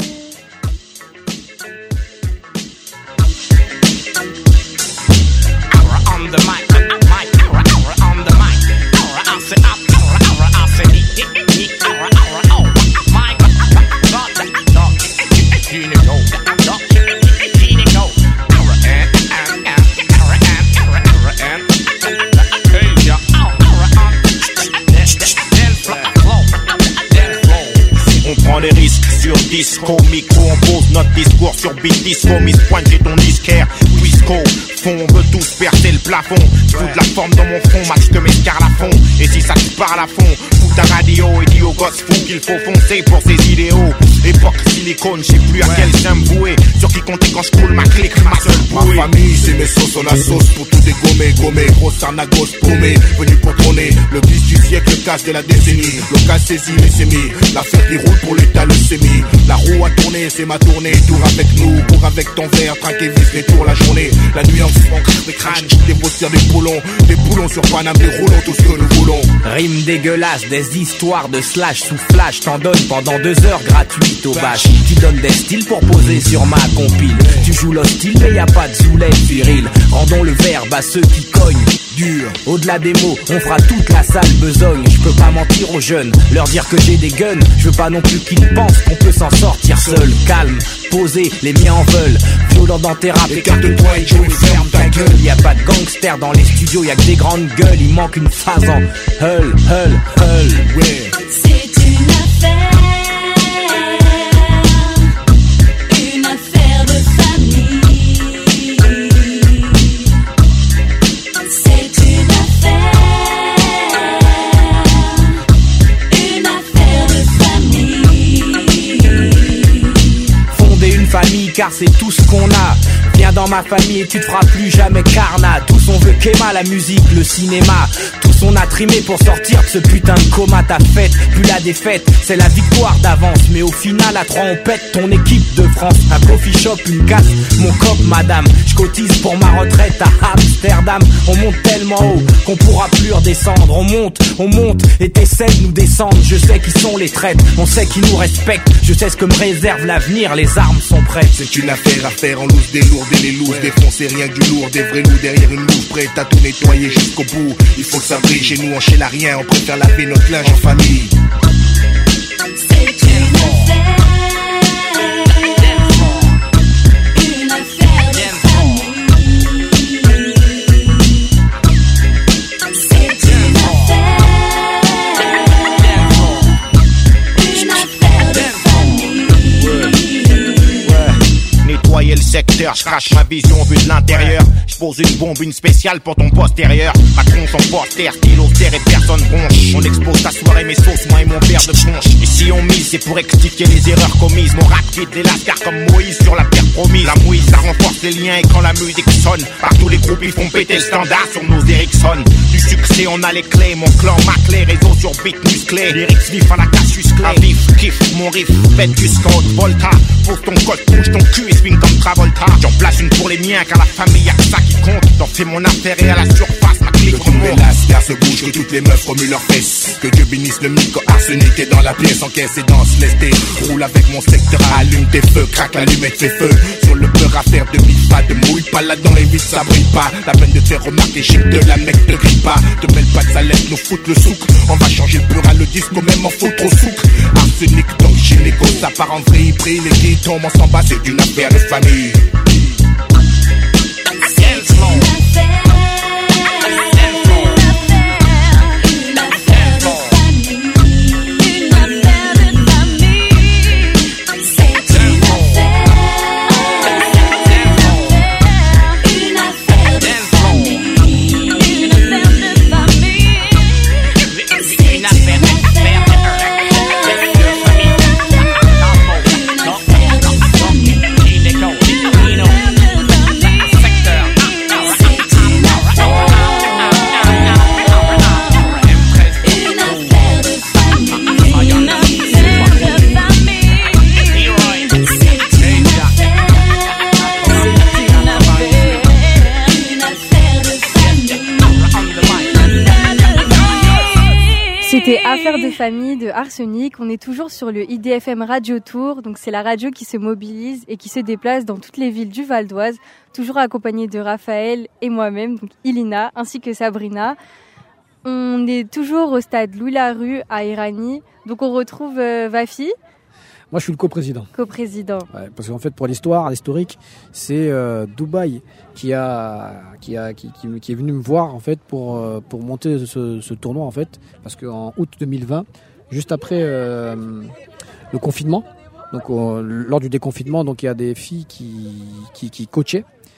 The mic, mic, on the mic. I say up, I say eat, eat, eat, oh, mic, dog, dog, you know, dog, you know, and and and and hey, yeah, on prend des risques sur disque, au micro, on pose notre discours sur beat, disco, Miss Pointe, j'ai ton disquaire, oui. disco. Fond, on veut tous percer le plafond. Fous de la forme dans mon front, match de mes fond. Et si ça te parle à fond, fous ta radio et dis aux gosses fous qu'il faut foncer pour ses idéaux. Époque silicone, je sais plus à quel j'aime vouer. Sur qui compter quand je coule ma clique, ma seule bouée. Ma famille, c'est mes sauces, on a sauce pour tout dégommer, gommer. Grosse arnagos paumée, venu pour trôner. Le bis du siècle, le casse de la décennie. Le casse saisi, les sémis. L'affaire qui roule pour l'état, le sémi. La roue a tourné, c'est ma tournée. Tour avec nous, cours avec ton verre. Traque et vis les tours la journée. La nuit en fond, des crânes, des bossières, des boulons. Des boulons sur Paname, des roulons, tout ce que nous voulons. Rime dégueulasse, des histoires de slash sous flash. T'en donnes pendant deux heures gratuites au bâche. Tu donnes des styles pour poser sur ma compile. Tu joues l'hostile mais y a pas de zoulette viril. Rendons le verbe à ceux qui cognent dur. Au-delà des mots, on fera toute la salle besogne. Je peux pas mentir aux jeunes, leur dire que j'ai des guns. Je veux pas non plus qu'ils pensent qu'on peut s'en sortir seul. Calme, posé, les miens en veulent. Violent dans tes rap, écarte-toi et joue et ferme ta gueule. Y a pas de gangsters dans les studios, y a que des grandes gueules. Il manque une phase en hull, hull, hull. Ouais. C'est une affaire. Une affaire de famille. C'est une affaire. Une affaire de famille. Fonder une famille car c'est tout ce qu'on a. Viens dans ma famille et tu te feras plus jamais carnat. Tous on veut qu'Emma, la musique, le cinéma. Tous on a trimé pour sortir de ce putain de coma. Ta fête, plus la défaite, c'est la victoire d'avance. Mais au final à trois on pète ton équipe de France. Un coffee shop, une casse, mon cop madame. Je cotise pour ma retraite à Amsterdam. On monte tellement haut qu'on pourra plus redescendre. On monte, on monte et t'essaies de nous descendre. Je sais qui sont les traîtres, on sait qui nous respectent. Je sais ce que me réserve l'avenir, les armes sont prêtes. C'est une affaire à faire en loose des lourds. Les loups, défoncer rien que du lourd, des vrais loups derrière une loupe, prête à tout nettoyer jusqu'au bout. Il faut que ça brille, chez nous on chèle à rien, on préfère laver notre linge en famille. C'est une affaire. Une affaire de famille. C'est une affaire. Une affaire de famille. Nettoyer le secteur, je crache ma vision vue de l'intérieur. Je pose une bombe, une spéciale pour ton postérieur. Macron son poster, stylo terre et personne bronche. On expose ta soirée, mes sauces, moi et mon verre de punch. Et si on mise, c'est pour rectifier les erreurs commises. Mon rap quitte les lascars comme Moïse sur la terre promise. La mouise, ça renforce les liens et quand la musique sonne, partout les groupes ils font péter le standard sur nos Ericsson. Du succès, on a les clés, mon clan, ma clé, réseau sur beat musclé. Lyrics vifs à la casus clé. À vif, kiff, mon riff, faites du scout, Volta. Pose ton code, bouge ton cul et swing comme Travolta. J'en place une pour les miens car la famille y'a que ça qui compte. T'en fais mon affaire et à la surface ma clique remonte. La se bouge, que toutes les meufs remuent leurs fesses. Que Dieu bénisse le micro arsenic est dans la pièce, encaisse et danse, laisse tes. Roule avec mon secteur, allume tes feux, craque l'allumette, fais feu. Sur le beurre à faire de bif pas, de mouille pas là-dedans et vite ça brille pas. La peine de te faire remarquer, chic de la mec te grille pas. Te mêle pas de ça laisse nous foutre le souk. On va changer le beurre à le disco, même en foutre au souk. Arsenic donc gynéco, ça part en vrille, pris les qui tombent, on s'en bat, c'est une affaire de famille. C'est une affaire. C'était Affaire de famille de Arsenic. On est toujours sur le I D F M Radio Tour. Donc c'est la radio qui se mobilise et qui se déplace dans toutes les villes du Val d'Oise, toujours accompagnée de Raphaël et moi-même, donc Ilina, ainsi que Sabrina. On est toujours au stade Louis-Larue à Irani. Donc on retrouve euh, Vafi. Moi, je suis le coprésident. Coprésident. Ouais, parce qu'en fait, pour l'histoire, l'historique, c'est euh, Dubaï qui a, qui a, qui, qui, qui est venu me voir en fait pour euh, pour monter ce, ce tournoi en fait, parce qu'en août deux mille vingt, juste après euh, le confinement, donc euh, lors du déconfinement, donc il y a des filles qui qui, qui coachaient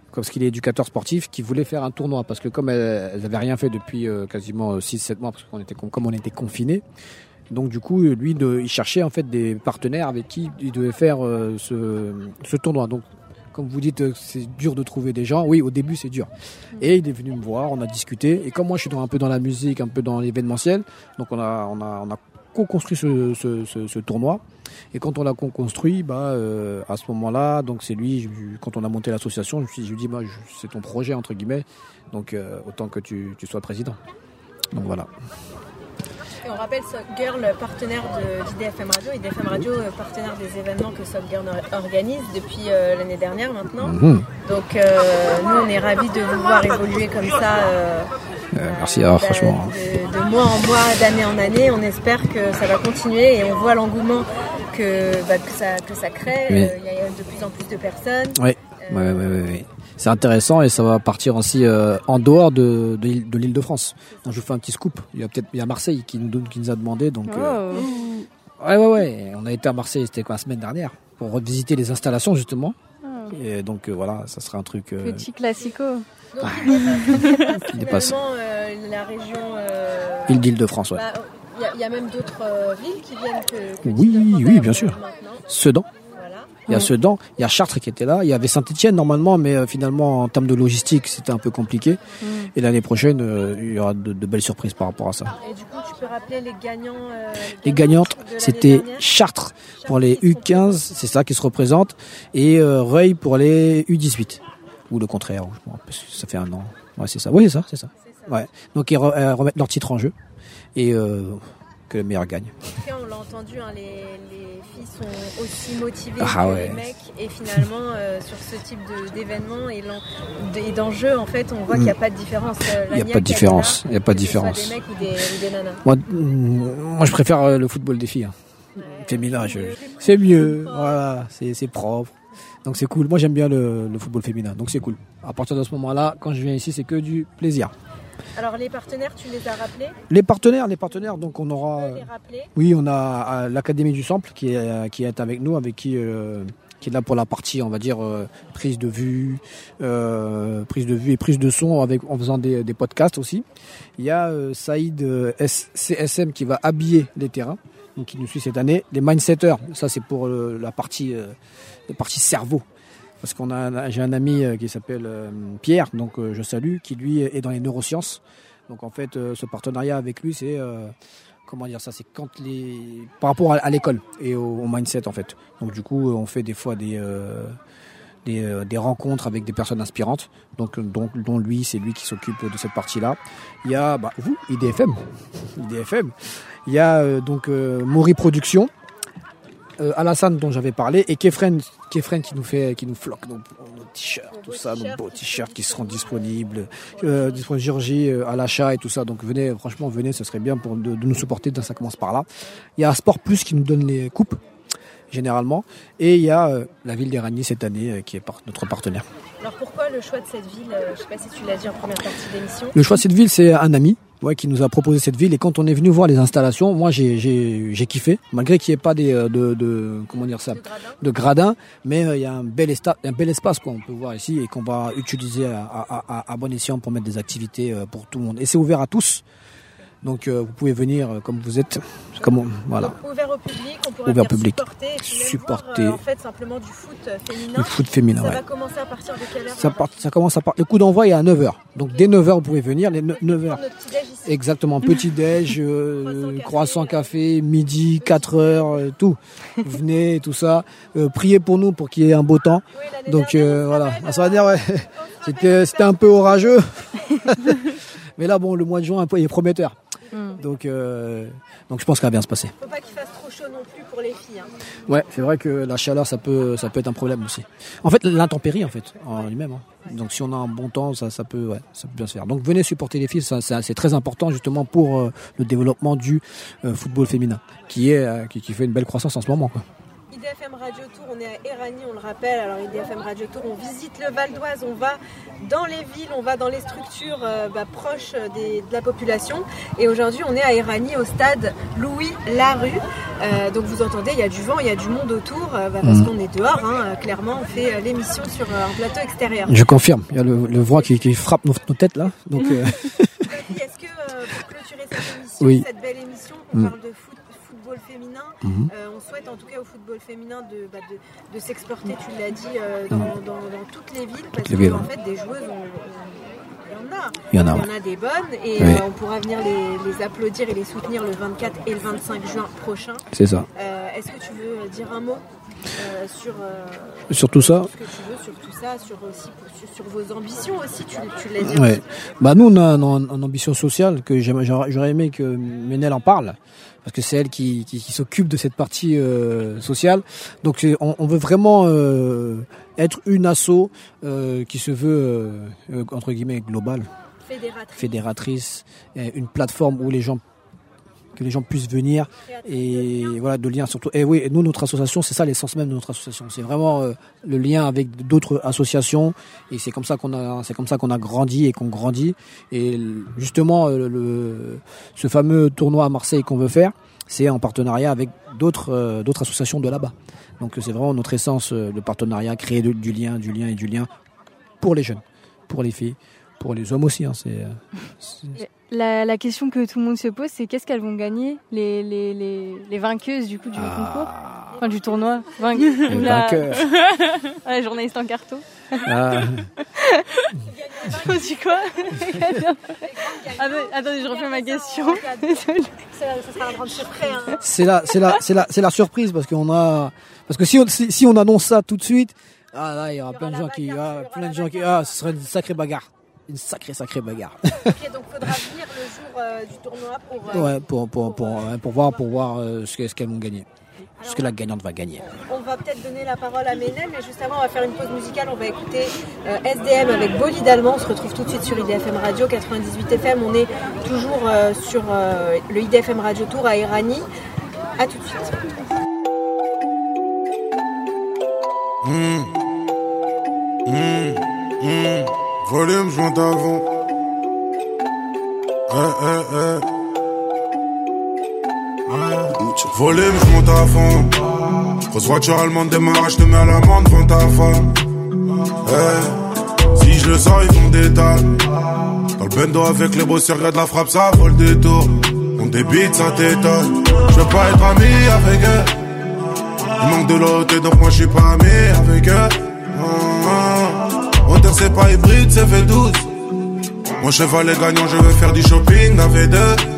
parce qu'il est éducateur sportif, qui voulait faire un tournoi. Parce que comme elles, elles avaient rien fait depuis euh, quasiment six sept mois, parce qu'on était, comme on était confinés, donc du coup, lui, de, il cherchait en fait des partenaires avec qui il devait faire euh, ce, ce tournoi. Donc, comme vous dites, c'est dur de trouver des gens. Oui, au début, c'est dur. Et il est venu me voir, on a discuté. Et comme moi, je suis dans, un peu dans la musique, un peu dans l'événementiel, donc on a, on a, on a co-construit ce, ce, ce, ce tournoi. Et quand on l'a co-construit, bah, euh, à ce moment-là, donc c'est lui, je, quand on a monté l'association, je me suis, je lui ai dit, moi, je, c'est ton projet, entre guillemets, donc euh, autant que tu, tu sois président. Donc voilà. Et on rappelle Girl, partenaire de d'I D F M Radio, I D F M Radio, partenaire des événements que Girl organise depuis euh, l'année dernière maintenant. Mmh. Donc euh, nous on est ravis de vous voir évoluer comme ça. Euh, euh, merci, alors, bah, franchement. De, de mois en mois, d'année en année, on espère que ça va continuer et on voit l'engouement que, bah, que, ça, que ça crée. Il oui. euh, y a de plus en plus de personnes. Oui, euh, ouais, ouais, ouais, ouais. C'est intéressant et ça va partir aussi euh, en dehors de, de, de l'Île-de-France. Donc je vous fais un petit scoop. Il y a peut-être il y a Marseille qui nous, qui nous a demandé. Donc, euh, oh. ouais, ouais, ouais. On a été à Marseille, c'était quoi, la semaine dernière, pour revisiter les installations justement. Oh. Et donc euh, voilà, ça serait un truc. Euh... Petit classico. Donc, il dépasse. Euh, la région. Euh... Île d'Île-de-France, ouais. Bah, il y, y a même d'autres euh, villes qui viennent que. que oui, oui, bien sûr. Sedan. Il y a Sedan, il y a Chartres qui était là, il y avait Saint-Etienne normalement, mais euh, finalement en termes de logistique c'était un peu compliqué. Mmh. Et l'année prochaine euh, il y aura de, de belles surprises par rapport à ça. Et du coup tu peux rappeler les gagnants euh, Les gagnantes, c'était Chartres pour les U quinze, c'est ça qui se représente, et euh, Reuil pour les U dix-huit. Ou le contraire, parce que ça fait un an. Ouais, c'est ça. Oui, c'est ça, c'est ça. C'est ça. Ouais. Donc ils re- euh, remettent leur titre en jeu et euh, que le meilleur gagne. En tout cas, on l'a entendu, hein, les, les filles sont aussi motivées ah, que ouais. les mecs. Et finalement, euh, sur ce type de, d'événement et, et d'enjeux, en fait, on voit qu'il n'y a pas de différence. Il n'y a pas de différence. Il n'y a pas de différence. Des mecs ou des, ou des nanas. Moi, moi, je préfère le football des filles. Hein. Ouais, féminin, je... c'est mieux. Voilà, c'est, c'est propre. Donc c'est cool. Moi, j'aime bien le, le football féminin. Donc c'est cool. À partir de ce moment-là, quand je viens ici, c'est que du plaisir. Alors les partenaires, tu les as rappelés ? Les partenaires, les partenaires, donc on aura. Tu peux les rappeler ? Oui, on a l'Académie du Sample qui est qui est avec nous, avec qui euh, qui est là pour la partie, on va dire euh, prise de vue, euh, prise de vue et prise de son, avec en faisant des, des podcasts aussi. Il y a euh, Saïd euh, C S M qui va habiller les terrains, donc qui nous suit cette année. Les mindsetters, ça c'est pour euh, la partie euh, la partie cerveau. Parce qu'on a, j'ai un ami qui s'appelle Pierre, donc je salue, qui lui est dans les neurosciences. Donc en fait, ce partenariat avec lui, c'est euh, comment dire ça, c'est quand les par rapport à, à l'école et au, au mindset en fait. Donc du coup, on fait des fois des euh, des, euh, des rencontres avec des personnes inspirantes. Donc donc dont lui, c'est lui qui s'occupe de cette partie-là. Il y a bah, vous, I D F M, I D F M. Il y a euh, donc euh, Mori Productions. Euh, Alassane dont j'avais parlé et Kefren, Kefren qui nous fait, qui nous floque nos, nos t-shirts, tout ça, nos beaux t-shirts qui seront disponibles, euh, disponibles Géorgie euh, à l'achat et tout ça. Donc venez, franchement venez, ce serait bien pour de, de nous supporter. Ça commence par là. Il y a Sport Plus qui nous donne les coupes généralement et il y a euh, la ville d'Éragny cette année euh, qui est par, notre partenaire. Alors pourquoi le choix de cette ville euh, Je sais pas si tu l'as dit en première partie d'émission. Le choix de cette ville, c'est un ami. Ouais, qui nous a proposé cette ville et quand on est venu voir les installations, moi j'ai j'ai j'ai kiffé malgré qu'il n'y ait pas des de de comment dire ça de gradins, de gradins mais il euh, y a un bel esta- un bel espace quoi on peut voir ici et qu'on va utiliser à à à, à bon escient pour mettre des activités euh, pour tout le monde et c'est ouvert à tous. Donc euh, vous pouvez venir euh, comme vous êtes, comme on, voilà. Donc, ouvert au public, on pourra ouvert venir public. supporter, et puis supporter. Voir, euh, en fait simplement du foot féminin. Le foot féminin, ça ouais. va commencer à partir de quelle heure Ça, part, ça commence à partir. Le coup d'envoi est à neuf heures. Donc dès neuf heures vous pouvez venir. Les neuf heures. Exactement. Petit déj, euh, croissant café, midi, quatre heures, euh, tout. Vous venez, tout ça. Euh, priez pour nous pour qu'il y ait un beau temps. Oui, donc euh, voilà. Ah, ça va dire ouais. C'était c'était un peu orageux. Mais là bon, le mois de juin un peu, il est prometteur. Mm. Donc, euh, donc je pense que ça va bien se passer. Faut pas qu'il fasse trop chaud non plus pour les filles. Hein. Ouais, c'est vrai que la chaleur, ça peut, ça peut être un problème aussi. En fait, l'intempérie, en fait, en lui-même. Hein. Donc, si on a un bon temps, ça, ça peut, ouais, ça peut bien se faire. Donc, venez supporter les filles, ça, ça, c'est très important justement pour euh, le développement du euh, football féminin, qui est, euh, qui, qui fait une belle croissance en ce moment, quoi. I D F M Radio Tour, on est à Éragny, on le rappelle. Alors I D F M Radio Tour, on visite le Val d'Oise, on va dans les villes, on va dans les structures euh, bah, proches des, de la population. Et aujourd'hui, on est à Éragny, au stade Louis Larue. Euh, donc vous entendez, il y a du vent, il y a du monde autour, euh, bah, parce mmh. qu'on est dehors. Hein, clairement, on fait euh, l'émission sur euh, un plateau extérieur. Je confirme, il y a le, le vent qui, qui frappe nos, nos têtes là. Donc, euh... Est-ce que euh, pour clôturer cette émission, oui. cette belle émission, on mmh. parle de foot, football féminin, mmh. euh, on souhaite en tout cas au football féminin de, bah, de, de s'exporter, tu l'as dit, euh, dans, mmh. dans, dans toutes les villes, parce qu'en en fait des joueuses, on, on, il y en a, il y en a, il y en ouais. a des bonnes, et oui. euh, on pourra venir les, les applaudir et les soutenir le vingt-quatre et le vingt-cinq juin prochain. C'est ça. Euh, est-ce que tu veux dire un mot Euh, sur, euh, sur tout ça, ce que tu veux, sur tout ça, sur aussi sur, sur vos ambitions aussi, tu, tu l'as dit. Ouais. Bah nous on a une ambition sociale que j'aurais, j'aurais aimé que Ménel en parle parce que c'est elle qui, qui, qui s'occupe de cette partie euh, sociale. Donc on, on veut vraiment euh, être une asso euh, qui se veut euh, entre guillemets globale, fédératrice, fédératrice, une plateforme où les gens que les gens puissent venir et voilà, de liens surtout. Et oui, nous notre association, c'est ça l'essence même de notre association, c'est vraiment euh, le lien avec d'autres associations et c'est comme ça qu'on a c'est comme ça qu'on a grandi et qu'on grandit et justement le, le ce fameux tournoi à Marseille qu'on veut faire, c'est en partenariat avec d'autres euh, d'autres associations de là-bas. Donc c'est vraiment notre essence euh, de partenariat, créer de, du lien, du lien et du lien pour les jeunes, pour les filles, pour les hommes aussi hein, c'est, c'est... La, la question que tout le monde se pose, c'est qu'est-ce qu'elles vont gagner, les, les, les, les vainqueuses du coup du ah. concours, enfin du tournoi. Vain... Les la... vainqueurs. Ouais, journaliste en carton. Ah. Tu dis quoi? Attendez, je refais ma question. Ça sera la grande surprise. Hein. C'est la, c'est la, c'est la, c'est la surprise parce qu'on a, parce que si on, si, si on annonce ça tout de suite, ah là, il y aura il y plein de gens qui, ah, plein de gens qui, ah, ce serait une sacrée bagarre. Une sacrée sacrée bagarre. Ok, donc faudra venir le jour euh, du tournoi pour, euh, ouais, pour, pour, pour, pour, pour voir, pour voir euh, ce, ce qu'elles vont gagner. Alors, ce que la gagnante va gagner. On va peut-être donner la parole à Ménel, mais juste avant on va faire une pause musicale, on va écouter euh, S D M avec Bolide Allemand. On se retrouve tout de suite sur I D F M Radio quatre-vingt-dix-huit F M. On est toujours euh, sur euh, le I D F M Radio Tour à Éragny. A tout de suite. Mmh. Mmh. Mmh. Volume, je monte avant. Eh, eh, eh. Volume, je monte à fond. Grosse voiture allemande démarre, je te mets à l'amende devant ta femme. Eh. Si je le sors, ils font des tables. Dans le bendo avec les bossers, regarde la frappe, ça vole des tours. On débite, ça t'étonne. Je veux pas être ami avec eux. Il manque de l'autre, donc moi je suis pas ami avec eux. Moteur c'est pas hybride, c'est V douze. Mon cheval est gagnant, je veux faire du shopping à V deux.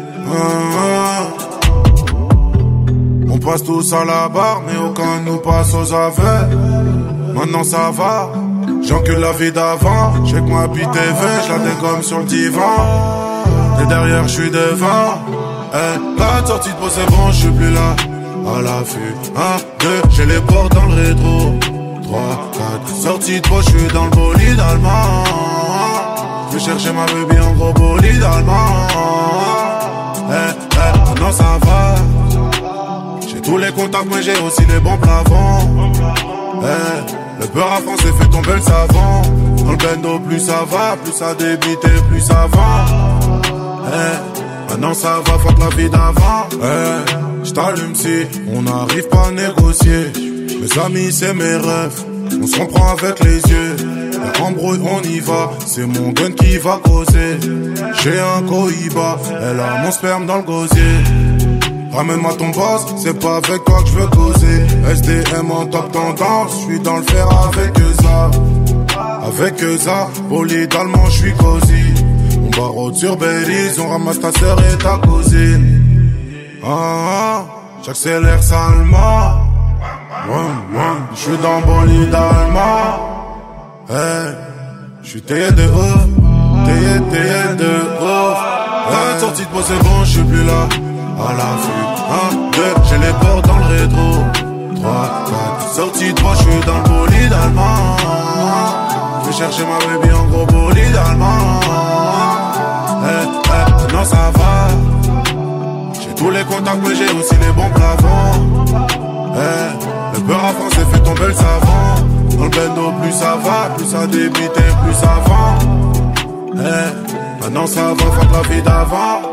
On passe tous à la barre, mais aucun nous passe aux aveux. Maintenant ça va, j'encule la vie d'avant. J'ai que ma bite T V, je la dégomme sur le divan. Et derrière je suis devant. Eh, la sortie de peau c'est bon, je suis plus là. À l'affût, un, deux, j'ai les portes dans le rétro. trois, quatre, sortie de peau, je suis dans le bolide allemand. Je vais chercher ma baby en gros bolide allemand. Eh, eh, maintenant ça va. J'ai tous les contacts, mais j'ai aussi les bons plafonds. Eh, le beurre à français fait tomber le savon. Dans le bendo, plus ça va, plus ça débite et plus ça va. Eh, maintenant ça va, fuck la vie d'avant. Eh, j't'allume si on n'arrive pas à négocier. Mes amis, c'est mes rêves. On se comprend avec les yeux. Et embrouille, on y va. C'est mon gun qui va causer. J'ai un cohiba. Elle a mon sperme dans le gosier. Ramène-moi ton boss, c'est pas avec toi que je veux causer. S D M en top tendance, je suis dans le fer avec eux ça. Avec eux ça, bolide allemand, je suis cosy. On barre sur Belize, on ramasse ta sœur et ta cousine. Ah, ah, j'accélère salement. Je suis dans bolide allemand. Hey, je suis taillé de ouf, taillé, taillé de ouf. Hey, sortie de peau c'est bon, je suis plus là. À l'affût, un, deux, j'ai les portes dans le rétro. trois, quatre, sortie de peau, je suis dans le bolide allemand. Je vais chercher ma baby en gros bolide allemand. Hey, hey, maintenant ça va. J'ai tous les contacts mais j'ai aussi les bons plafonds. Hey, Le beurre à France fait tomber le savant. Dans le bendo, plus ça va, plus ça débite et plus ça vend. Eh, maintenant ça va, fuck la vie d'avant.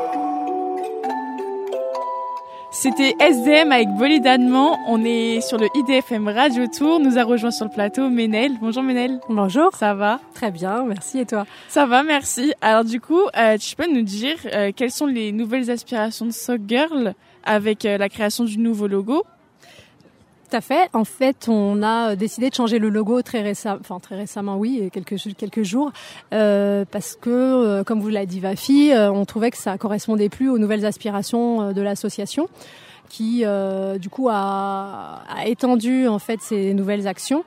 C'était S D M avec Bolide Allemand. On est sur le I D F M Radio Tour. Nous a rejoint sur le plateau Ménel. Bonjour Ménel. Bonjour. Ça va? Très bien, merci. Et toi? Ça va, merci. Alors du coup, euh, tu peux nous dire euh, quelles sont les nouvelles aspirations de Sock Girl avec euh, la création du nouveau logo? Tout à fait. En fait, on a décidé de changer le logo très récemment, enfin très récemment, oui, quelques quelques jours, euh, parce que, euh, comme vous l'a dit Vafi, euh, on trouvait que ça correspondait plus aux nouvelles aspirations euh, de l'association, qui, euh, du coup, a, a étendu en fait ses nouvelles actions.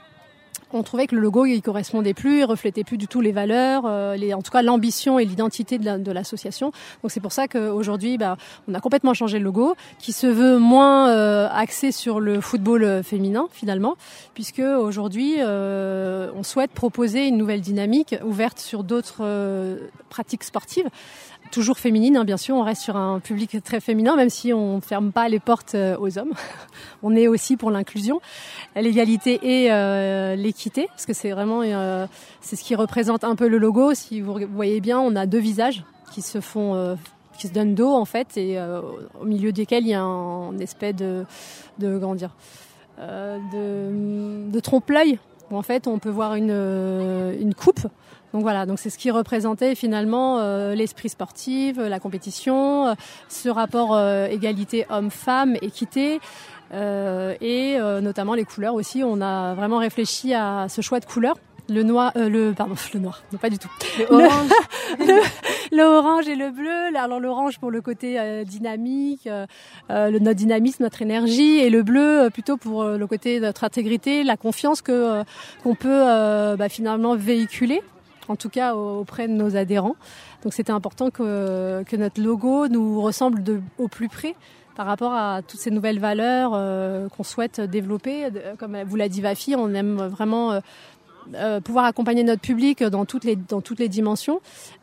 On trouvait que le logo il correspondait plus, il reflétait plus du tout les valeurs, euh, les, en tout cas l'ambition et l'identité de, la, de l'association. Donc c'est pour ça qu'aujourd'hui, bah, on a complètement changé le logo, qui se veut moins euh, axé sur le football féminin finalement, puisque aujourd'hui euh, on souhaite proposer une nouvelle dynamique ouverte sur d'autres euh, pratiques sportives. Toujours féminine, hein, bien sûr, on reste sur un public très féminin, même si on ne ferme pas les portes euh, aux hommes. On est aussi pour l'inclusion, l'égalité et euh, l'équité, parce que c'est vraiment euh, c'est ce qui représente un peu le logo. Si vous voyez bien, on a deux visages qui se font, euh, qui se donnent dos en fait, et euh, au milieu desquels il y a un, un espèce de, de comment dire, euh, de, de trompe-l'œil. Où en fait, on peut voir une, une coupe. Donc voilà, donc c'est ce qui représentait finalement euh, l'esprit sportif, la compétition, euh, ce rapport euh, égalité homme-femme, équité, euh, et euh, notamment les couleurs aussi. On a vraiment réfléchi à ce choix de couleurs. Le noir, euh, le pardon, le noir, non pas du tout. Le orange, le, le orange et le bleu. Alors l'orange pour le côté euh, dynamique, euh, le, notre dynamisme, notre énergie, et le bleu euh, plutôt pour euh, le côté de notre intégrité, la confiance que euh, qu'on peut euh, bah, finalement véhiculer, en tout cas auprès de nos adhérents. Donc c'était important que que notre logo nous ressemble de, au plus près par rapport à toutes ces nouvelles valeurs euh, qu'on souhaite développer. Comme vous l'a dit Vafi, on aime vraiment euh, Euh, pouvoir accompagner notre public dans toutes les dans toutes les dimensions.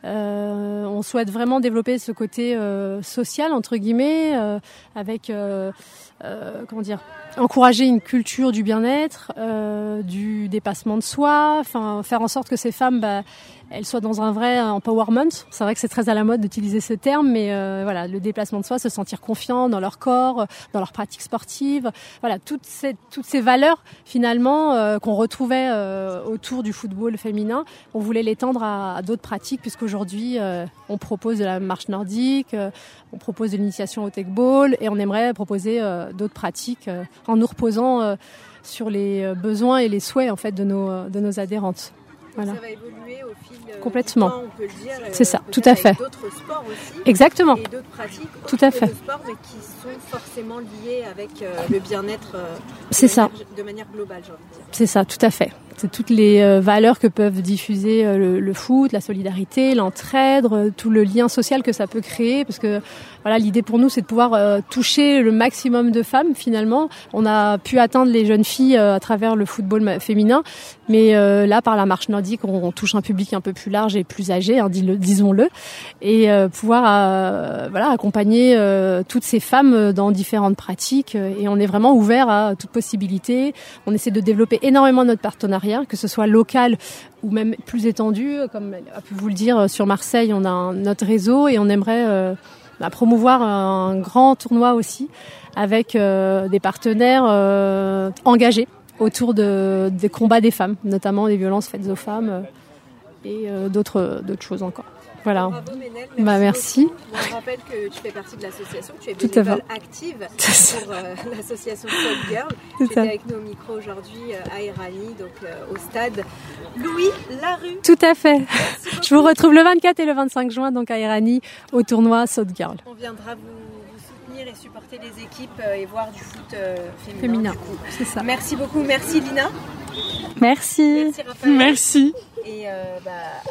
Euh, on souhaite vraiment développer ce côté euh, social entre guillemets, euh, avec euh, euh, comment dire, encourager une culture du bien-être, euh, du dépassement de soi, enfin faire en sorte que ces femmes, bah, elles soient dans un vrai empowerment. C'est vrai que c'est très à la mode d'utiliser ce terme, mais euh, voilà, le déplacement de soi, se sentir confiant dans leur corps, dans leurs pratiques sportives. Voilà, toutes ces toutes ces valeurs finalement euh, qu'on retrouvait euh, autour du football féminin, on voulait l'étendre à, à d'autres pratiques, puisqu'aujourd'hui euh, on propose de la marche nordique, euh, on propose de l'initiation au tech ball, et on aimerait proposer euh, d'autres pratiques euh, en nous reposant euh, sur les besoins et les souhaits en fait de nos de nos adhérentes. Voilà. Ça va évoluer au fil euh, complètement. du temps, on peut le dire. C'est ça, tout à fait. Avec d'autres sports aussi. Exactement. Et d'autres pratiques. Tout à fait. De sports, mais qui sont forcément liés avec euh, le bien-être. Euh, C'est ça. Manière, de manière globale, j'ai envie de dire. C'est ça, tout à fait. C'est toutes les euh, valeurs que peuvent diffuser euh, le, le foot, la solidarité, l'entraide, euh, tout le lien social que ça peut créer, parce que voilà, l'idée pour nous, c'est de pouvoir euh, toucher le maximum de femmes finalement. On a pu atteindre les jeunes filles euh, à travers le football féminin, mais euh, là, par la marche nordique, on, on touche un public un peu plus large et plus âgé, hein, disons-le, et euh, pouvoir euh, voilà, accompagner euh, toutes ces femmes dans différentes pratiques, et on est vraiment ouvert à toute possibilité. On essaie de développer énormément notre partenariat, que ce soit local ou même plus étendu, comme a pu vous le dire, sur Marseille, on a un, notre réseau, et on aimerait euh, bah, promouvoir un grand tournoi aussi avec euh, des partenaires euh, engagés autour de, des combats des femmes, notamment des violences faites aux femmes euh, et euh, d'autres, d'autres choses encore. Voilà. Bravo Ménel, merci. Bah, merci. On rappelle que tu fais partie de l'association, tu es Tout à bénévole fait. active pour euh, l'association Sock Girl. C'est Tu es ça. avec nous au micro aujourd'hui euh, à Irani, donc euh, au stade Louis Larue. Tout à fait. Je vous retrouve le vingt-quatre et le vingt-cinq juin donc à Irani au tournoi Sock Girl. On viendra vous, vous soutenir et supporter les équipes euh, et voir du foot euh, féminin. Féminin, du coup. c'est ça. Merci beaucoup, merci Lina. Merci. Merci Raphaël. Merci. Et euh, bah,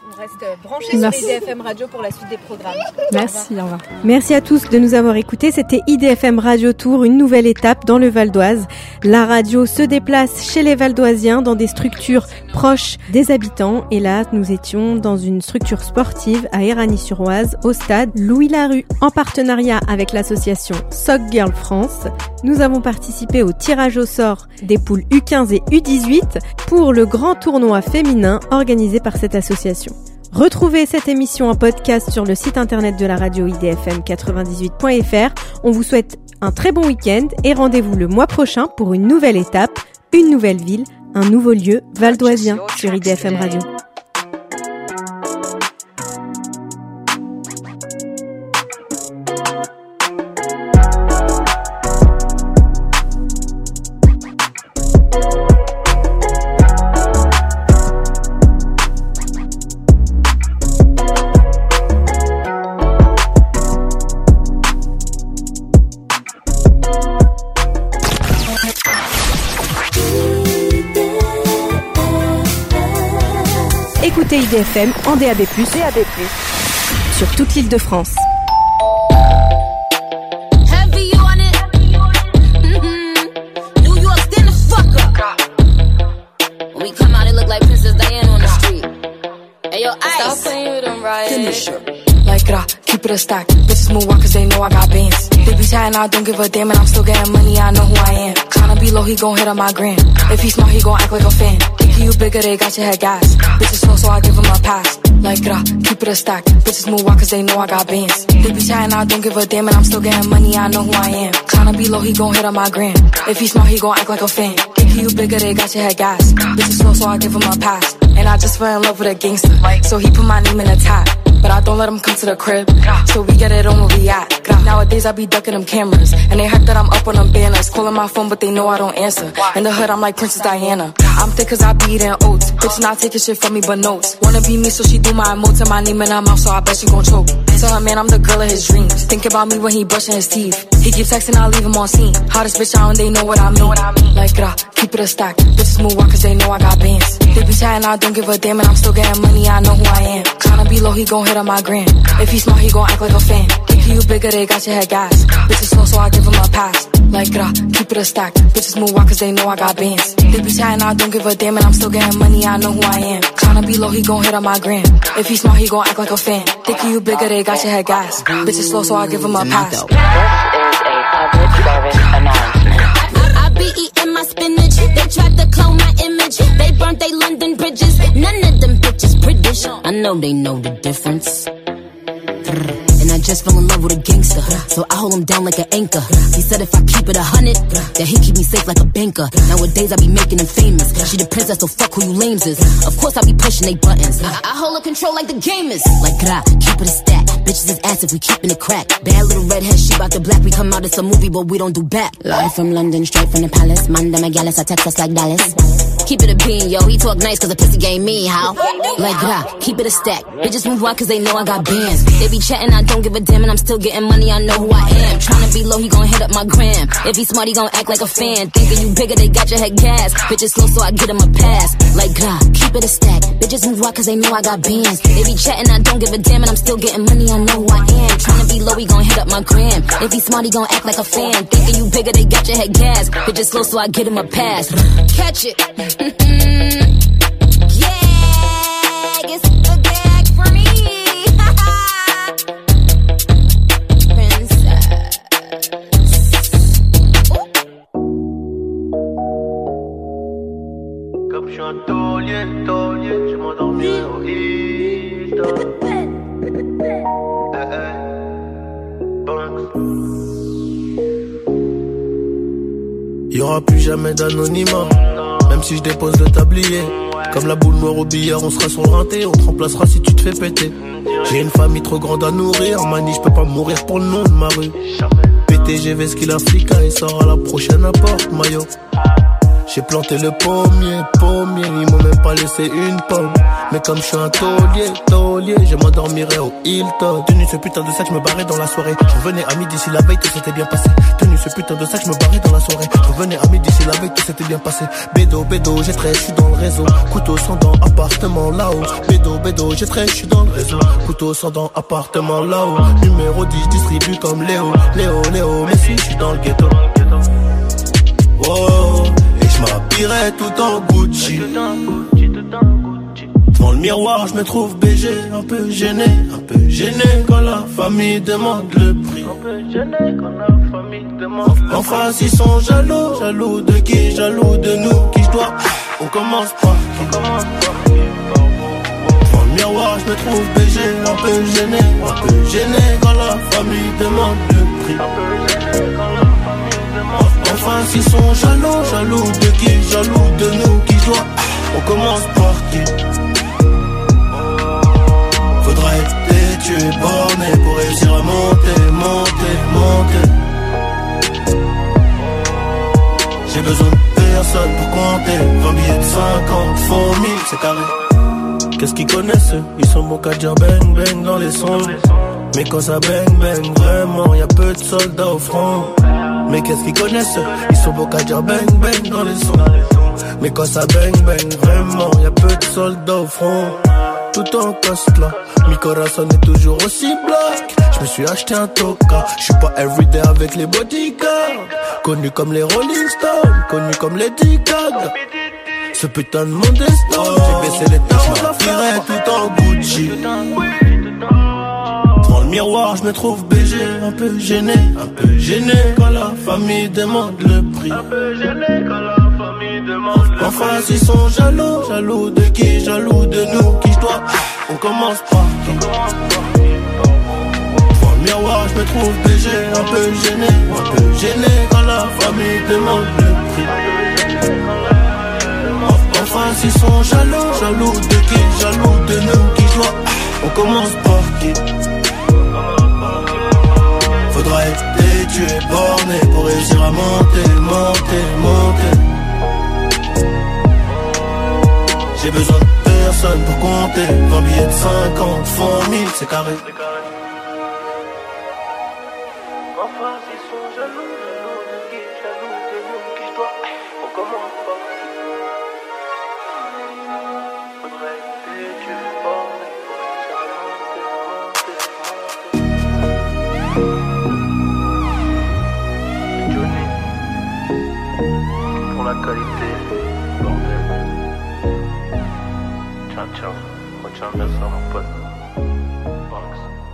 On reste branchés sur I D F M Radio pour la suite des programmes. Merci, au revoir. Merci à tous de nous avoir écoutés. C'était I D F M Radio Tour, une nouvelle étape dans le Val d'Oise. La radio se déplace chez les Valdoisiens dans des structures proches des habitants. Et là, nous étions dans une structure sportive à Éragny-sur-Oise, au stade Louis-Larue. En partenariat avec l'association Soccer Girl France, nous avons participé au tirage au sort des poules U quinze et U dix-huit pour le grand tournoi féminin organisé par cette association. Retrouvez cette émission en podcast sur le site internet de la radio I D F M quatre-vingt-dix-huit point F R. On vous souhaite un très bon week-end et rendez-vous le mois prochain pour une nouvelle étape, une nouvelle ville, un nouveau lieu valdoisien sur I D F M Radio. Écoutez I D F M en D A B plus, D A B plus, sur toute l'île de France. Heavy on it. Mm-hmm. New York, stand the fuck up. When we come out, it look like Princess Diana on the street. Hey, yo, Ice. Stop playing with them, right? Like it, I keep it a stack. Bitches move on cause they know I got bands. They be chatting, I don't give a damn, and I'm still getting money, I know who I am. Tryna be low, he gon' hit on my gram. If he smart, he gon' act like a fan. Thinking you bigger, they got your head gas. Bitches slow, so I give him a pass. Like it, I keep it a stack. Bitches move on cause they know I got bands. They be chatting, I don't give a damn, and I'm still getting money, I know who I am. Tryna be low, he gon' hit on my gram. If he smart, he gon' act like a fan. Thinking you bigger, they got your head gas. Bitches slow, so I give him a pass. And I just fell in love with a gangster, so he put my name in a tag. But I don't let him come to the crib, so we get it on where we at. Nowadays I be ducking them cameras, and they hype that I'm up on them banners. Calling my phone, but they know I don't answer. In the hood, I'm like Princess Diana. I'm thick cause I be eating oats. Bitch not taking shit from me but notes. Wanna be me, so she do my emotes and my name in her mouth, so I bet she gon' choke. Tell her man I'm the girl of his dreams. Think about me when he brushing his teeth. He keep texting, I leave him on scene. Hottest bitch out and they know what I mean. Like it, I keep it a stack. Bitches move on cause they know I got bands. They be chatting, I don't give a damn, and I'm still getting money, I know who I am. Tryna be low, he gon' hit on my gram. If he smart, he gon' act like a fan. Thinking you bigger, they got your head gas. Bitches slow, so I give him a pass. Like it, I keep it a stack. Bitches move on cause they know I got bands. They be chatting, I don't give a damn, and I'm still getting money, I know who I am. Tryna be low, he gon' hit on my gram. If he smart, he gon' act like a fan. Thinking you bigger, they got your head gas. Bitches slow, so I give him a pass. Public service announcement. I, I be eating my spinach. They tried to clone my image. They burnt they London bridges. None of them bitches British. I know they know the difference. And I just fell in love with a gangster, so I hold him down like an anchor. He said if I keep it a hundred, that he keep me safe like a banker. Nowadays I be making him famous. She the princess, so fuck who you lames is. Of course I be pushing they buttons. I, I hold her control like the gamers. Like gra, keep it a stack. Bitches is ass if we keepin' it crack. Bad little redhead, she bout the black. We come out, it's a movie, but we don't do back. Live from London, straight from the palace. Manda Magalis, I text us like Dallas. Keep it a bean, yo. He talk nice cause the pussy game me, how? Like gra, keep it a stack. Bitches move on cause they know I got bands. They be chatting, I don't give a damn, and I'm still getting money, I know who I am. Tryna be low, he gon' hit up my gram. If he smart, he gon' act like a fan. Thinking you bigger, they got your head gas. Bitches slow, so I get him a pass. Like gra, keep it a stack. Bitches move on cause they know I got bands. They be chatting, I don't give a damn, and I'm still getting money, I know who I am. Tryna be low, he gon' hit up my gram. If he smart, he gon' act like a fan. Thinking you bigger, they got your head gas. Bitches slow, so I get him a pass. Catch it. Yeah, it's a gag for me. Princess. Comme je suis un taulier, taulier, je m'endormirai au lit. Y'aura plus jamais d'anonymat, même si je dépose le tablier. Comme la boule noire au billard, on sera sur le rinté, on te remplacera si tu te fais péter. J'ai une famille trop grande à nourrir, mani, je peux pas mourir pour le nom de ma rue. P T G V, ce qu'il a flica et sort à la prochaine apporte, maillot. J'ai planté le pommier, pommier, ils m'ont même pas laissé une pomme. Mais comme je suis un taulier, taulier, je m'endormirai au Hilton. Tenu ce putain de sac, je me barrais dans la soirée. Je revenais à midi si la veille tout s'était bien passé. Tenu ce putain de sac, je me barrais dans la soirée. Je revenais à midi si la veille tout s'était bien passé. Bédo, bédo, j'ai treize, je suis dans le réseau. Couteau sans dents, appartement là-haut. Bédo, bédo, j'ai treize, je suis dans le réseau. Couteau sans dents, appartement là-haut. Numéro dix, distribue comme Léo. Léo, Léo, mais si je suis dans le ghetto. Oh, et je m'habillerai tout en Gucci. Devant le miroir, je me trouve B G, un peu gêné, un peu gêné quand la famille demande le prix. Un peu gêné quand la famille demande le prix. En face, ils sont jaloux, jaloux de qui, jaloux de nous, qui je dois. On commence par qui, on commence par qui. Devant le miroir, je me trouve B G, un peu gêné, un peu gêné quand la famille demande le prix. Un peu gêné quand la famille demande le prix. En face, ils sont jaloux, jaloux de qui, jaloux de nous, qui je dois. On commence par qui. Faudra être têtu et borné pour réussir à monter, monter, monter. J'ai besoin de personne pour compter. vingt billets de cinquante, font mille, c'est carré. Qu'est-ce qu'ils connaissent eux? Ils sont bons qu'à dire bang bang dans les sons. Mais quand ça bang bang, vraiment, y'a peu de soldats au front. Mais qu'est-ce qu'ils connaissent eux? Ils sont bons qu'à dire bang bang dans les sons. Mais quand ça bang bang, vraiment, y'a peu de soldats au front. Tout en coste là, mi corazon est toujours aussi black. Je me suis acheté un toka, je suis pas everyday avec les bodyguards. Connu comme les Rolling Stones, connu comme les D-Cad. Ce putain de monde est stone, j'ai baissé les taches, je m'habillerai tout en Gucci. Devant le miroir, je me trouve B G, un peu gêné, un peu gêné quand la famille demande le prix. Un peu gêné quand la famille demande le prix. En face, ils sont jaloux, jaloux de qui, jaloux de nous, qui je dois. On commence par qui. Devant le miroir, je me trouve B G, un peu gêné, un peu gêné quand la famille demande le prix. En face, ils sont jaloux, jaloux de qui, jaloux de nous, qui je dois. On commence par qui. Faudra être têtu et borné pour réussir à monter, monter, monter. J'ai besoin de personne pour compter. vingt billets de cinquante, font mille, c'est carré. Enfin, ils sont jaloux, jaloux de qui, jaloux de nous, qui je dois. On commence par qui. Faudra être têtu et borné pour réussir à monter, monter, monter. Pour la qualité, bordel. Ciao, ciao. Retiens bien ça, mon pote. Box.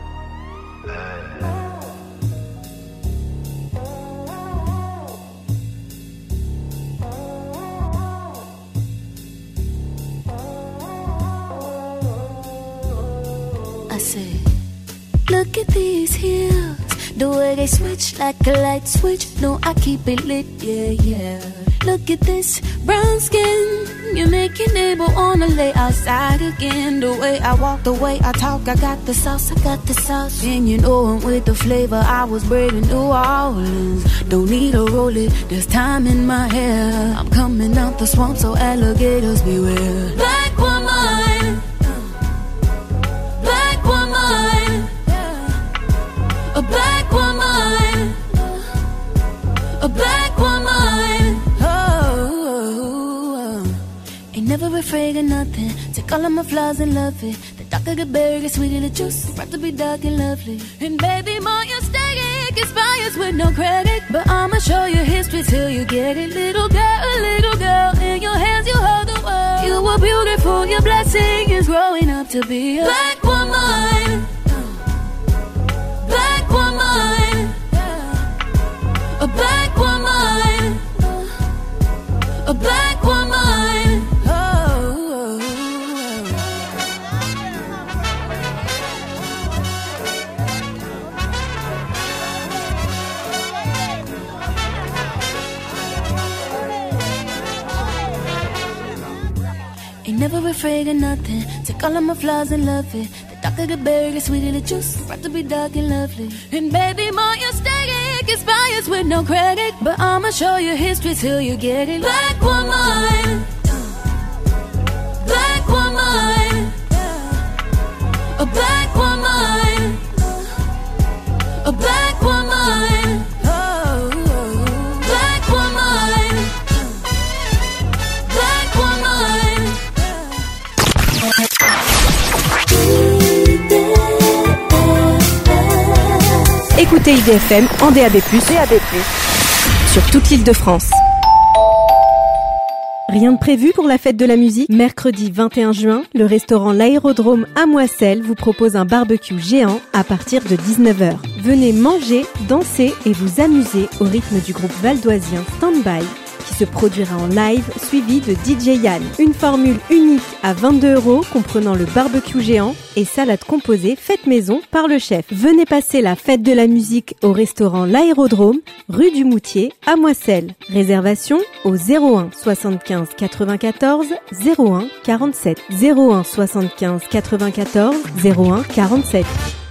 I say, look at these heels. The way they switch like a light switch. No, I keep it lit, yeah, yeah. Look at this brown skin. You make your neighbor wanna lay outside again. The way I walk, the way I talk, I got the sauce, I got the sauce. And you know I'm with the flavor. I was bred in New Orleans. Don't need a roller, there's time in my hair. I'm coming out the swamp, so alligators beware. Black woman, black woman, a black woman, a black woman. Oh, ain't never afraid of nothing. Take all of my flaws and love it. The darker the berry, the sweeter the juice. Right to be dark and lovely. And baby, more you stay, it expires with no credit. But I'ma show you history till you get it. Little girl, little girl, in your hands you hold the world. You were beautiful, your blessing is growing up to be a black woman. Black woman, a black woman, a black woman. Oh, oh, oh. Ain't never afraid of nothing. Take all of my flaws and love it. The could get berry, get sweet in the juice. About to be dark and lovely. And baby, more you stay, it expires with no credit. But I'ma show you history till you get it. Black woman, black woman, a black woman, a black woman, oh, black woman, black woman. Écoutez I D F M en D A B plus, D A B plus, sur toute l'île de France. Rien de prévu pour la fête de la musique ? Mercredi vingt et un juin, le restaurant L'Aérodrome à Moisselles vous propose un barbecue géant à partir de dix-neuf heures. Venez manger, danser et vous amuser au rythme du groupe valdoisien Standby, qui se produira en live, suivi de D J Yann. Une formule unique à vingt-deux euros, comprenant le barbecue géant et salade composée faite maison par le chef. Venez passer la fête de la musique au restaurant L'Aérodrome, rue du Moutier, à Moisselles. Réservation au zéro un soixante-quinze quatre-vingt-quatorze zéro un quarante-sept. zéro un soixante-quinze quatre-vingt-quatorze zéro un quarante-sept.